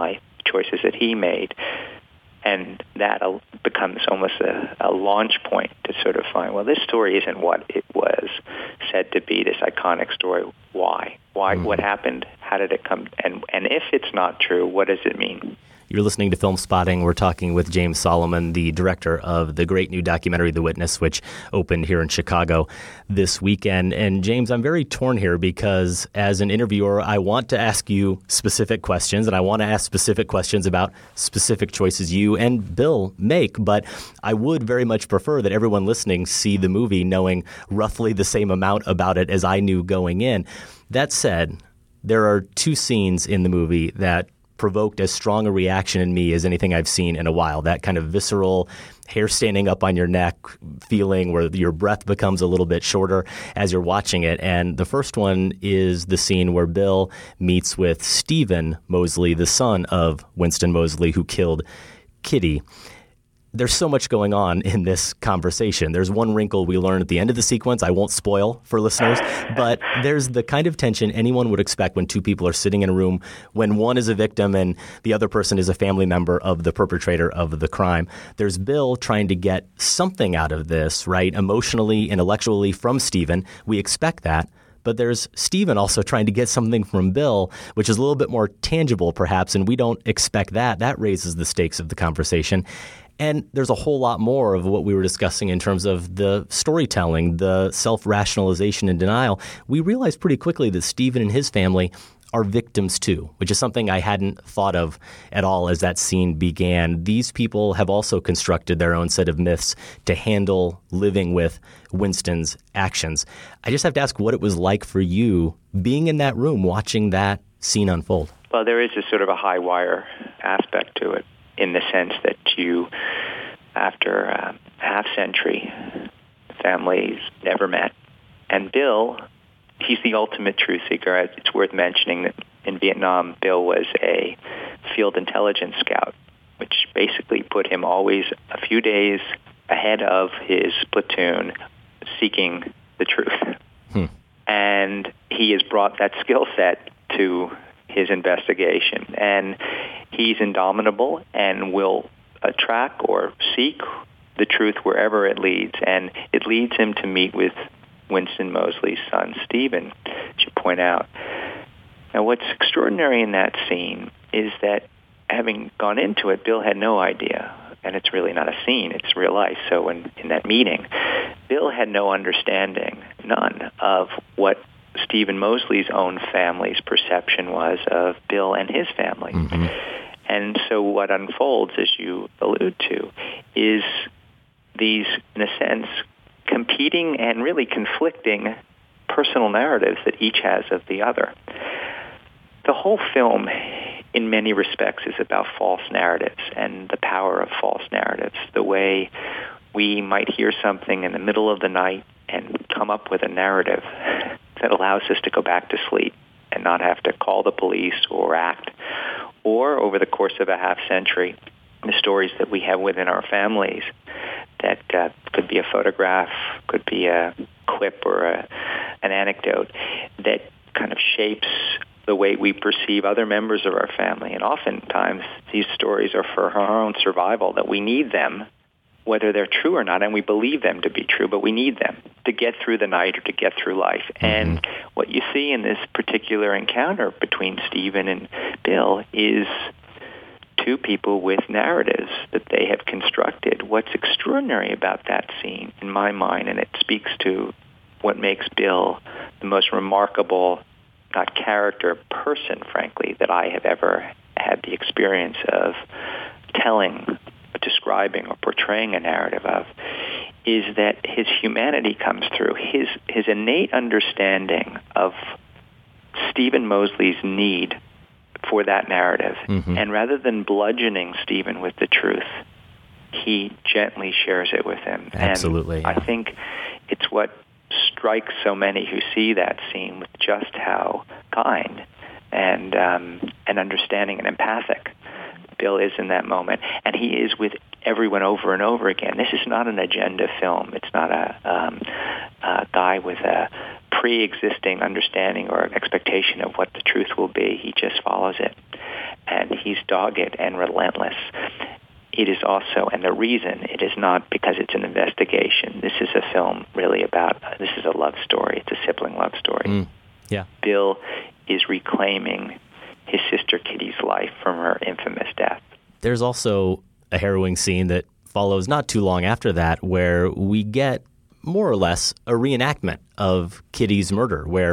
Speaker 15: choices that he made. And that becomes almost a, a launch point to sort of find, well, this story isn't what it was said to be, this iconic story. Why? Why? Mm-hmm. What happened? How did it come? And and if it's not true, what does it mean?
Speaker 5: You're listening to Film Spotting. We're talking with James Solomon, the director of the great new documentary, The Witness, which opened here in Chicago this weekend. And James, I'm very torn here because as an interviewer, I want to ask you specific questions, and I want to ask specific questions about specific choices you and Bill make. But I would very much prefer that everyone listening see the movie knowing roughly the same amount about it as I knew going in. That said, there are two scenes in the movie that provoked as strong a reaction in me as anything I've seen in a while. That kind of visceral, hair standing up on your neck feeling where your breath becomes a little bit shorter as you're watching it. And the first one is the scene where Bill meets with Stephen Moseley, the son of Winston Moseley, who killed Kitty. There's so much going on in this conversation. There's one wrinkle we learn at the end of the sequence. I won't spoil for listeners, but there's the kind of tension anyone would expect when two people are sitting in a room when one is a victim and the other person is a family member of the perpetrator of the crime. There's Bill trying to get something out of this, right? Emotionally, intellectually from Stephen. We expect that. But there's Stephen also trying to get something from Bill, which is a little bit more tangible, perhaps, and we don't expect that. That raises the stakes of the conversation. And there's a whole lot more of what we were discussing in terms of the storytelling, the self-rationalization and denial. We realized pretty quickly that Stephen and his family are victims too, which is something I hadn't thought of at all as that scene began. These people have also constructed their own set of myths to handle living with Winston's actions. I just have to ask what it was like for you being in that room watching that scene unfold.
Speaker 15: Well, there is a sort of a high wire aspect to it in the sense that you, after a half century, families never met. And Bill, he's the ultimate truth seeker. It's worth mentioning that in Vietnam, Bill was a field intelligence scout, which basically put him always a few days ahead of his platoon seeking the truth. Hmm. And he has brought that skill set to his investigation. And he's indomitable and will uh, track or seek the truth wherever it leads. And it leads him to meet with Winston Moseley's son, Stephen, as you point out. Now, what's extraordinary in that scene is that having gone into it, Bill had no idea, and it's really not a scene, it's real life. So in, in that meeting, Bill had no understanding, none, of what Stephen Moseley's own family's perception was of Bill and his family. Mm-hmm. And so what unfolds, as you allude to, is these, in a sense, competing and really conflicting personal narratives that each has of the other. The whole film, in many respects, is about false narratives and the power of false narratives, the way we might hear something in the middle of the night and come up with a narrative that allows us to go back to sleep and not have to call the police or act. Or over the course of a half century, the stories that we have within our families that uh, could be a photograph, could be a quip or a, an anecdote that kind of shapes the way we perceive other members of our family. And oftentimes these stories are for our own survival, that we need them, whether they're true or not, and we believe them to be true, but we need them to get through the night or to get through life. Mm-hmm. And what you see in this particular encounter between Stephen and Bill is two people with narratives that they have constructed. What's extraordinary about that scene, in my mind, and it speaks to what makes Bill the most remarkable, not character, person, frankly, that I have ever had the experience of telling, describing, or portraying a narrative of, is that his humanity comes through. His, his innate understanding of Stephen Moseley's need for that narrative. Mm-hmm. And rather than bludgeoning Stephen with the truth, he gently shares it with him.
Speaker 5: Absolutely.
Speaker 15: And I think it's what strikes so many who see that scene with just how kind and um, and understanding and empathic Bill is in that moment. And he is with everyone over and over again. This is not an agenda film. It's not a, um, a guy with a pre-existing understanding or expectation of what the truth will be. He just follows it. and he's dogged and relentless. It is also, and the reason, it is not because it's an investigation. This is a film really about, this is a love story. It's a sibling love story.
Speaker 5: Mm, yeah.
Speaker 15: Bill is reclaiming his sister Kitty's life from her infamous death.
Speaker 5: There's also a harrowing scene that follows not too long after that where we get more or less a reenactment of Kitty's murder, where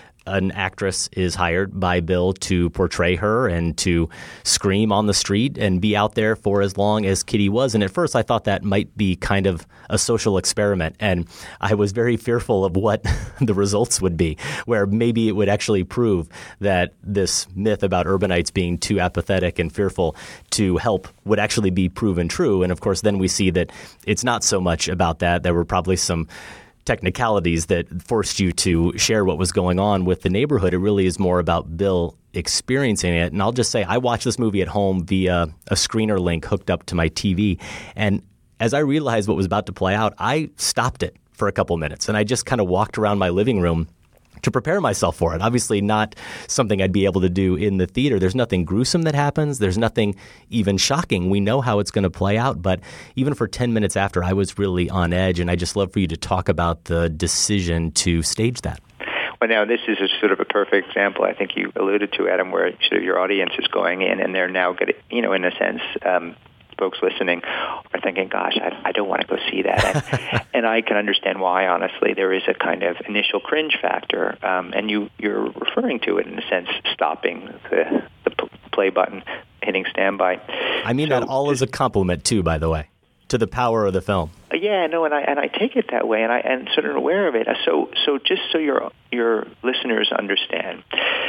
Speaker 5: an actress is hired by Bill to portray her and to scream on the street and be out there for as long as Kitty was. And at first I thought that might be kind of a social experiment. And I was very fearful of what the results would be, where maybe it would actually prove that this myth about urbanites being too apathetic and fearful to help would actually be proven true. And of course, then we see that it's not so much about that. There were probably some technicalities that forced you to share what was going on with the neighborhood. It really is more about Bill experiencing it. And I'll just say, I watched this movie at home via a screener link hooked up to my T V. And as I realized what was about to play out, I stopped it for a couple minutes and I just kind of walked around my living room to prepare myself for it. Obviously not something I'd be able to do in the theater. There's nothing gruesome that happens. There's nothing even shocking. We know how it's going to play out. But even for ten minutes after, I was really on edge. And I just love for you to talk about the decision to stage that.
Speaker 15: Well, now this is a sort of a perfect example. I think you alluded to, Adam, where sort of your audience is going in and they're now getting, you know, in a sense, um, folks listening are thinking, gosh, I, I don't want to go see that. And, and I can understand why, honestly. There is a kind of initial cringe factor, um, and you, you're referring to it in a sense, stopping the, the play button, hitting standby.
Speaker 5: I mean so, that all as a compliment, too, by the way, to the power of the film.
Speaker 15: Yeah, no, and I and I take it that way, and I and sort of aware of it. So, so just so your your listeners understand,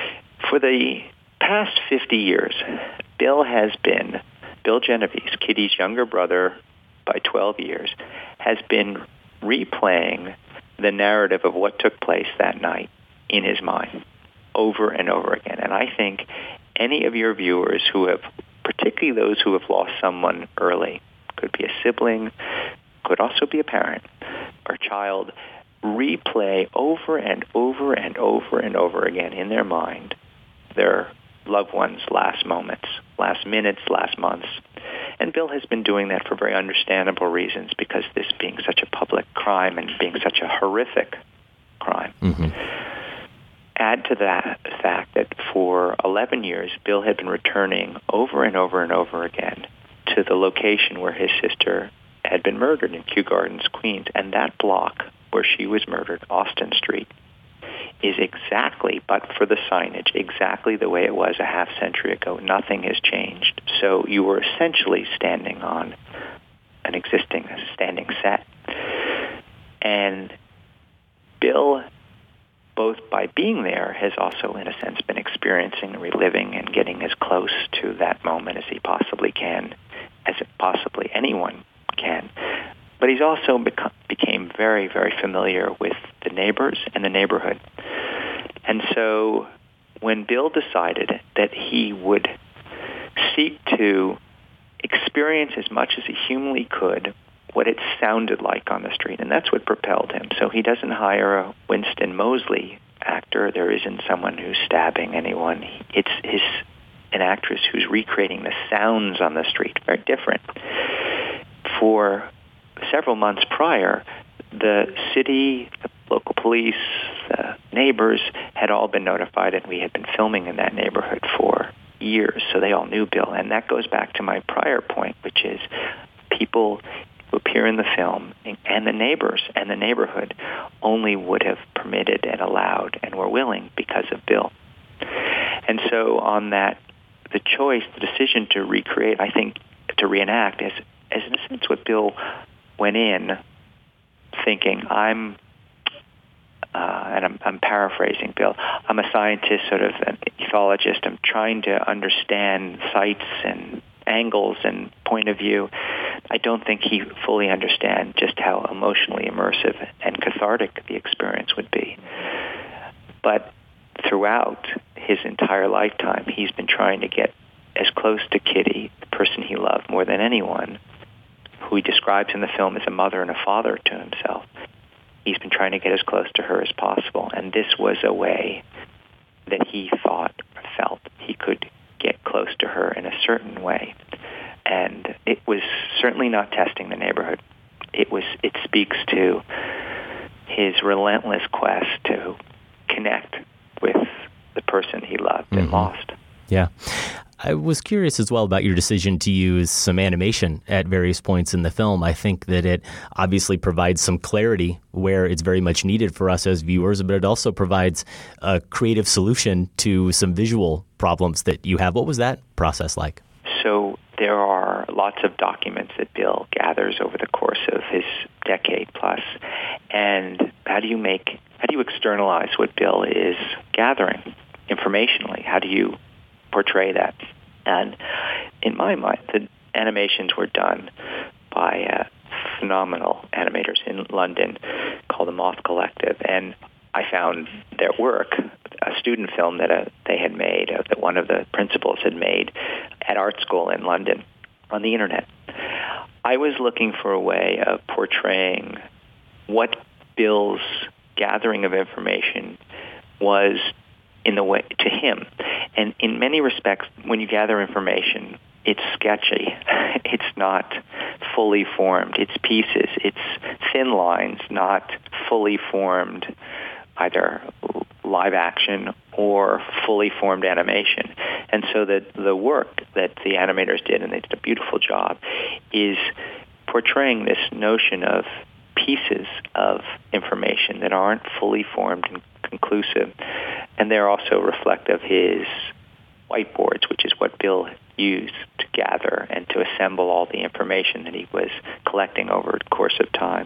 Speaker 15: for the past fifty years, Bill has been Bill Genovese, Kitty's younger brother by twelve years, has been replaying the narrative of what took place that night in his mind over and over again. And I think any of your viewers who have, particularly those who have lost someone early, could be a sibling, could also be a parent or child, replay over and over and over and over again in their mind their loved ones' last moments, last minutes, last months. And Bill has been doing that for very understandable reasons, because this being such a public crime and being such a horrific crime.
Speaker 5: Mm-hmm.
Speaker 15: Add to that the fact that for eleven years, Bill had been returning over and over and over again to the location where his sister had been murdered in Kew Gardens, Queens. And that block where she was murdered, Austin Street, is exactly, but for the signage, exactly the way it was a half century ago. Nothing has changed. So you were essentially standing on an existing standing set. And Bill, both by being there, has also, in a sense, been experiencing, reliving, and getting as close to that moment as he possibly can, as possibly anyone can. But he's also become, became very, very familiar with the neighbors and the neighborhood. And so when Bill decided that he would seek to experience as much as he humanly could what it sounded like on the street, and that's what propelled him. So he doesn't hire a Winston Moseley actor. There isn't someone who's stabbing anyone. It's his an actress who's recreating the sounds on the street. Very different. For several months prior, the city, the local police, the neighbors had all been notified, and we had been filming in that neighborhood for years, so they all knew Bill. And that goes back to my prior point, which is people who appear in the film and the neighbors and the neighborhood only would have permitted and allowed and were willing because of Bill. And so on that, the choice, the decision to recreate, I think, to reenact, is, is in a sense what Bill went in thinking, I'm, uh, and I'm, I'm paraphrasing Bill, I'm a scientist, sort of an ethologist. I'm trying to understand sights and angles and point of view. I don't think he fully understands just how emotionally immersive and cathartic the experience would be. But throughout his entire lifetime, he's been trying to get as close to Kitty, the person he loved more than anyone, who he describes in the film as a mother and a father to himself. He's been trying to get as close to her as possible, and this was a way that he thought or felt he could get close to her certainly not testing the neighborhood. It was. It speaks to his relentless quest to connect with the person he loved mm-hmm. and lost.
Speaker 5: Yeah. I was curious as well about your decision to use some animation at various points in the film. I think that it obviously provides some clarity where it's very much needed for us as viewers, but it also provides a creative solution to some visual problems that you have. What was that process like?
Speaker 15: So there are lots of documents that Bill gathers over the course of his decade plus. And how do you make, how do you externalize what Bill is gathering informationally? How do you portray that? And in my mind, the animations were done by uh, phenomenal animators in London called the Moth Collective. And I found their work, a student film that uh, they had made, uh, that one of the principals had made at art school in London on the internet. I was looking for a way of portraying what Bill's gathering of information was in the way to him. And in many respects, when you gather information, it's sketchy. It's not fully formed. It's pieces. It's thin lines, not fully formed either live action or fully formed animation. And so the, the work that the animators did, and they did a beautiful job, is portraying this notion of pieces of information that aren't fully formed and conclusive. And they're also reflect of his whiteboards, which is what Bill used to gather and to assemble all the information that he was collecting over the course of time.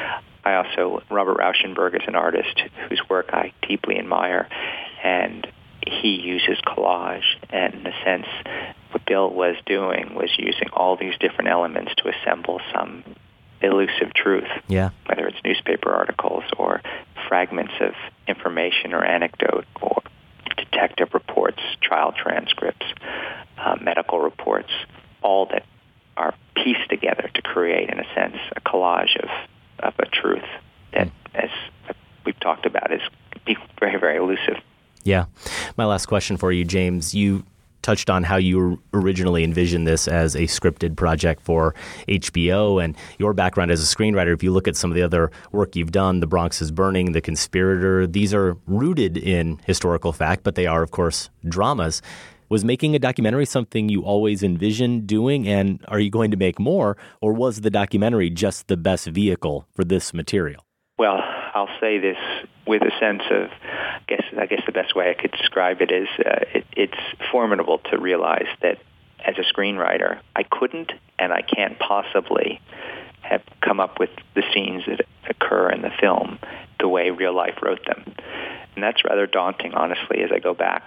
Speaker 15: I also, Robert Rauschenberg is an artist whose work I deeply admire, and he uses collage. And in a sense, what Bill was doing was using all these different elements to assemble some elusive truth,
Speaker 5: yeah.
Speaker 15: whether it's newspaper articles or fragments of information or anecdote or detective reports, trial transcripts, uh, medical reports, all that are pieced together to create, in a sense, a collage of, of a truth that, as we've talked about, is very, very elusive.
Speaker 5: Yeah. My last question for you, James. You touched on how you originally envisioned this as a scripted project for H B O, and your background as a screenwriter. If you look at some of the other work you've done, The Bronx is Burning, The Conspirator, these are rooted in historical fact, but they are, of course, dramas. Was making a documentary something you always envisioned doing, and are you going to make more, or was the documentary just the best vehicle for this material?
Speaker 15: Well, I'll say this with a sense of, I guess, I guess the best way I could describe it is uh, it, it's formidable to realize that as a screenwriter, I couldn't and I can't possibly have come up with the scenes that occur in the film the way real life wrote them. And that's rather daunting, honestly, as I go back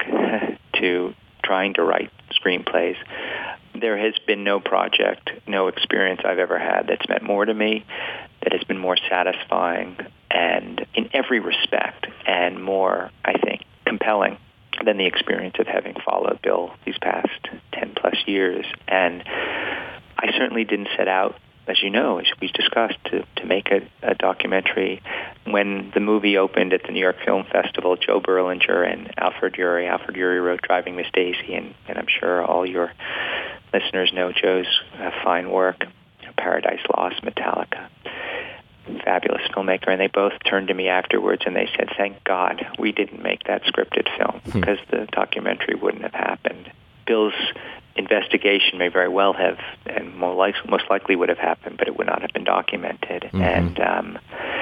Speaker 15: to trying to write screenplays. There has been no project, no experience I've ever had that's meant more to me, that has been more satisfying and in every respect and more, I think, compelling than the experience of having followed Bill these past ten plus years. And I certainly didn't set out, as you know, as we discussed, to, to make a, a documentary. When the movie opened at the New York Film Festival, Joe Berlinger and Alfred Ury, Alfred Ury wrote Driving Miss Daisy, and, and I'm sure all your listeners know Joe's uh, fine work, Paradise Lost, Metallica, fabulous filmmaker, and they both turned to me afterwards and they said, thank God we didn't make that scripted film, hmm. because the documentary wouldn't have happened. Bill's investigation may very well have, and more like, most likely would have happened, but it would not have been documented. Mm-hmm. And um,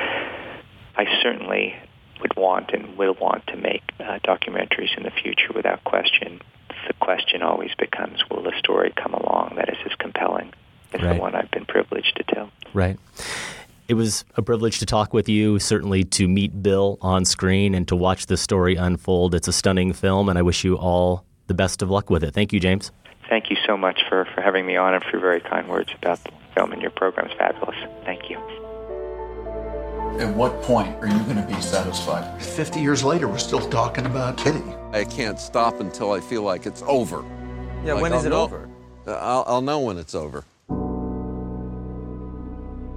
Speaker 15: I certainly would want and will want to make uh, documentaries in the future without question. The question always becomes, will the story come along that is as compelling as right. the one I've been privileged to tell?
Speaker 5: Right. It was a privilege to talk with you, certainly to meet Bill on screen and to watch the story unfold. It's a stunning film, and I wish you all the best of luck with it. Thank you, James.
Speaker 15: Thank you so much for, for having me on and for your very kind words about the film, and your program's fabulous. Thank you.
Speaker 17: At what point are you going to be satisfied?
Speaker 18: Fifty years later, we're still talking about Kitty.
Speaker 14: I can't stop until I feel like it's over.
Speaker 19: Yeah,
Speaker 14: like
Speaker 19: when is
Speaker 14: I'll
Speaker 19: it
Speaker 14: know,
Speaker 19: over?
Speaker 14: I'll, I'll know when it's over.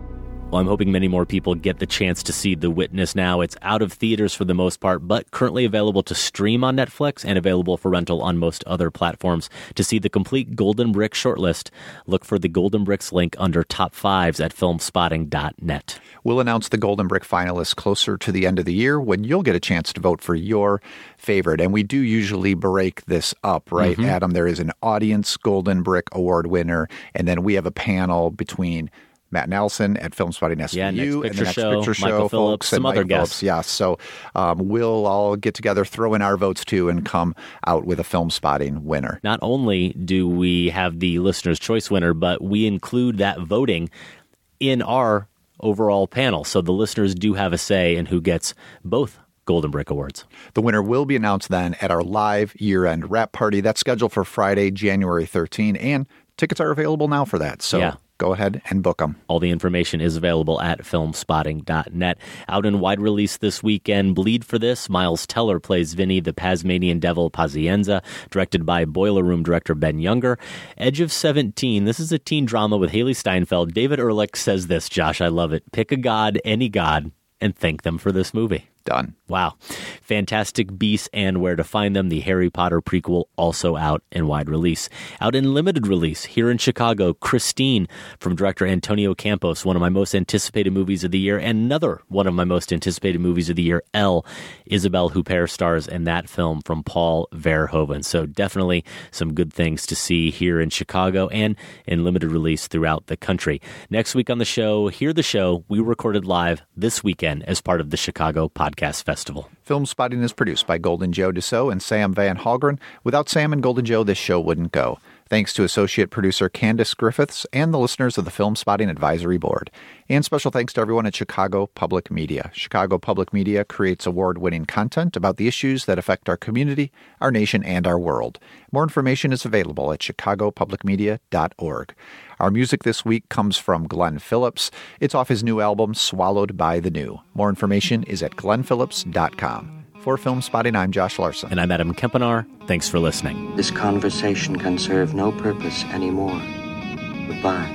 Speaker 5: Well, I'm hoping many more people get the chance to see The Witness now. It's out of theaters for the most part, but currently available to stream on Netflix and available for rental on most other platforms. To see the complete Golden Brick shortlist, look for the Golden Bricks link under Top Fives at filmspotting dot net.
Speaker 6: We'll announce the Golden Brick finalists closer to the end of the year when you'll get a chance to vote for your favorite. And we do usually break this up, right,
Speaker 5: Mhm.
Speaker 6: Adam? There is an audience Golden Brick Award winner, and then we have a panel between Matt Nelson at Filmspotting S V U
Speaker 5: Yeah, Next
Speaker 6: and the
Speaker 5: Picture
Speaker 6: Next
Speaker 5: Show,
Speaker 6: Picture Show
Speaker 5: Michael Phillips,
Speaker 6: folks, and
Speaker 5: some other
Speaker 6: Mike
Speaker 5: guests.
Speaker 6: Phillips. Yeah, so um, we'll all get together, throw in our votes too, and come out with a Film Spotting winner.
Speaker 5: Not only do we have the Listener's Choice winner, but we include that voting in our overall panel. So the listeners do have a say in who gets both Golden Brick Awards.
Speaker 6: The winner will be announced then at our live year-end wrap party. That's scheduled for Friday, January thirteenth, and tickets are available now for that. So
Speaker 5: Yeah.
Speaker 6: go ahead and book them.
Speaker 5: All the information is available at filmspotting dot net. Out in wide release this weekend, Bleed for This. Miles Teller plays Vinny, the Tasmanian Devil Pazienza, directed by Boiler Room director Ben Younger. Edge of seventeen. This is a teen drama with Haley Steinfeld. David Ehrlich says this, Josh, I love it. Pick a god, any god, and thank them for this movie.
Speaker 6: Done.
Speaker 5: Wow. Fantastic Beasts and Where to Find Them, the Harry Potter prequel, also out in wide release. Out in limited release here in Chicago, Christine from director Antonio Campos, one of my most anticipated movies of the year, and another one of my most anticipated movies of the year, Elle. Isabelle Huppert stars in that film from Paul Verhoeven. So definitely some good things to see here in Chicago and in limited release throughout the country. Next week on the show, Hear the Show, we recorded live this weekend as part of the Chicago Podcast Festival.
Speaker 6: Film Spotting is produced by Golden Joe Dussault and Sam Van Halgren. Without Sam and Golden Joe, this show wouldn't go. Thanks to associate producer Candace Griffiths and the listeners of the Film Spotting Advisory Board. And special thanks to everyone at Chicago Public Media. Chicago Public Media creates award-winning content about the issues that affect our community, our nation, and our world. More information is available at chicago public media dot org. Our music this week comes from Glenn Phillips. It's off his new album, Swallowed by the New. More information is at glenn phillips dot com. For Film Spotting, I'm Josh Larson.
Speaker 5: And I'm Adam Kempenar. Thanks for listening.
Speaker 9: This conversation can serve no purpose anymore. Goodbye.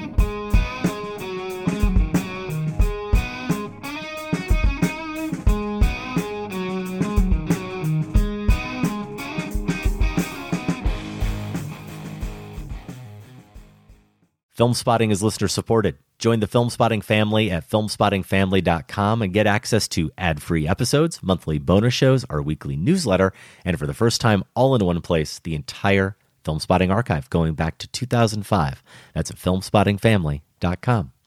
Speaker 5: Film Spotting is listener supported. Join the Film Spotting family at film spotting family dot com and get access to ad-free episodes, monthly bonus shows, our weekly newsletter, and for the first time, all in one place, the entire Film Spotting archive going back to two thousand five. That's at film spotting family dot com.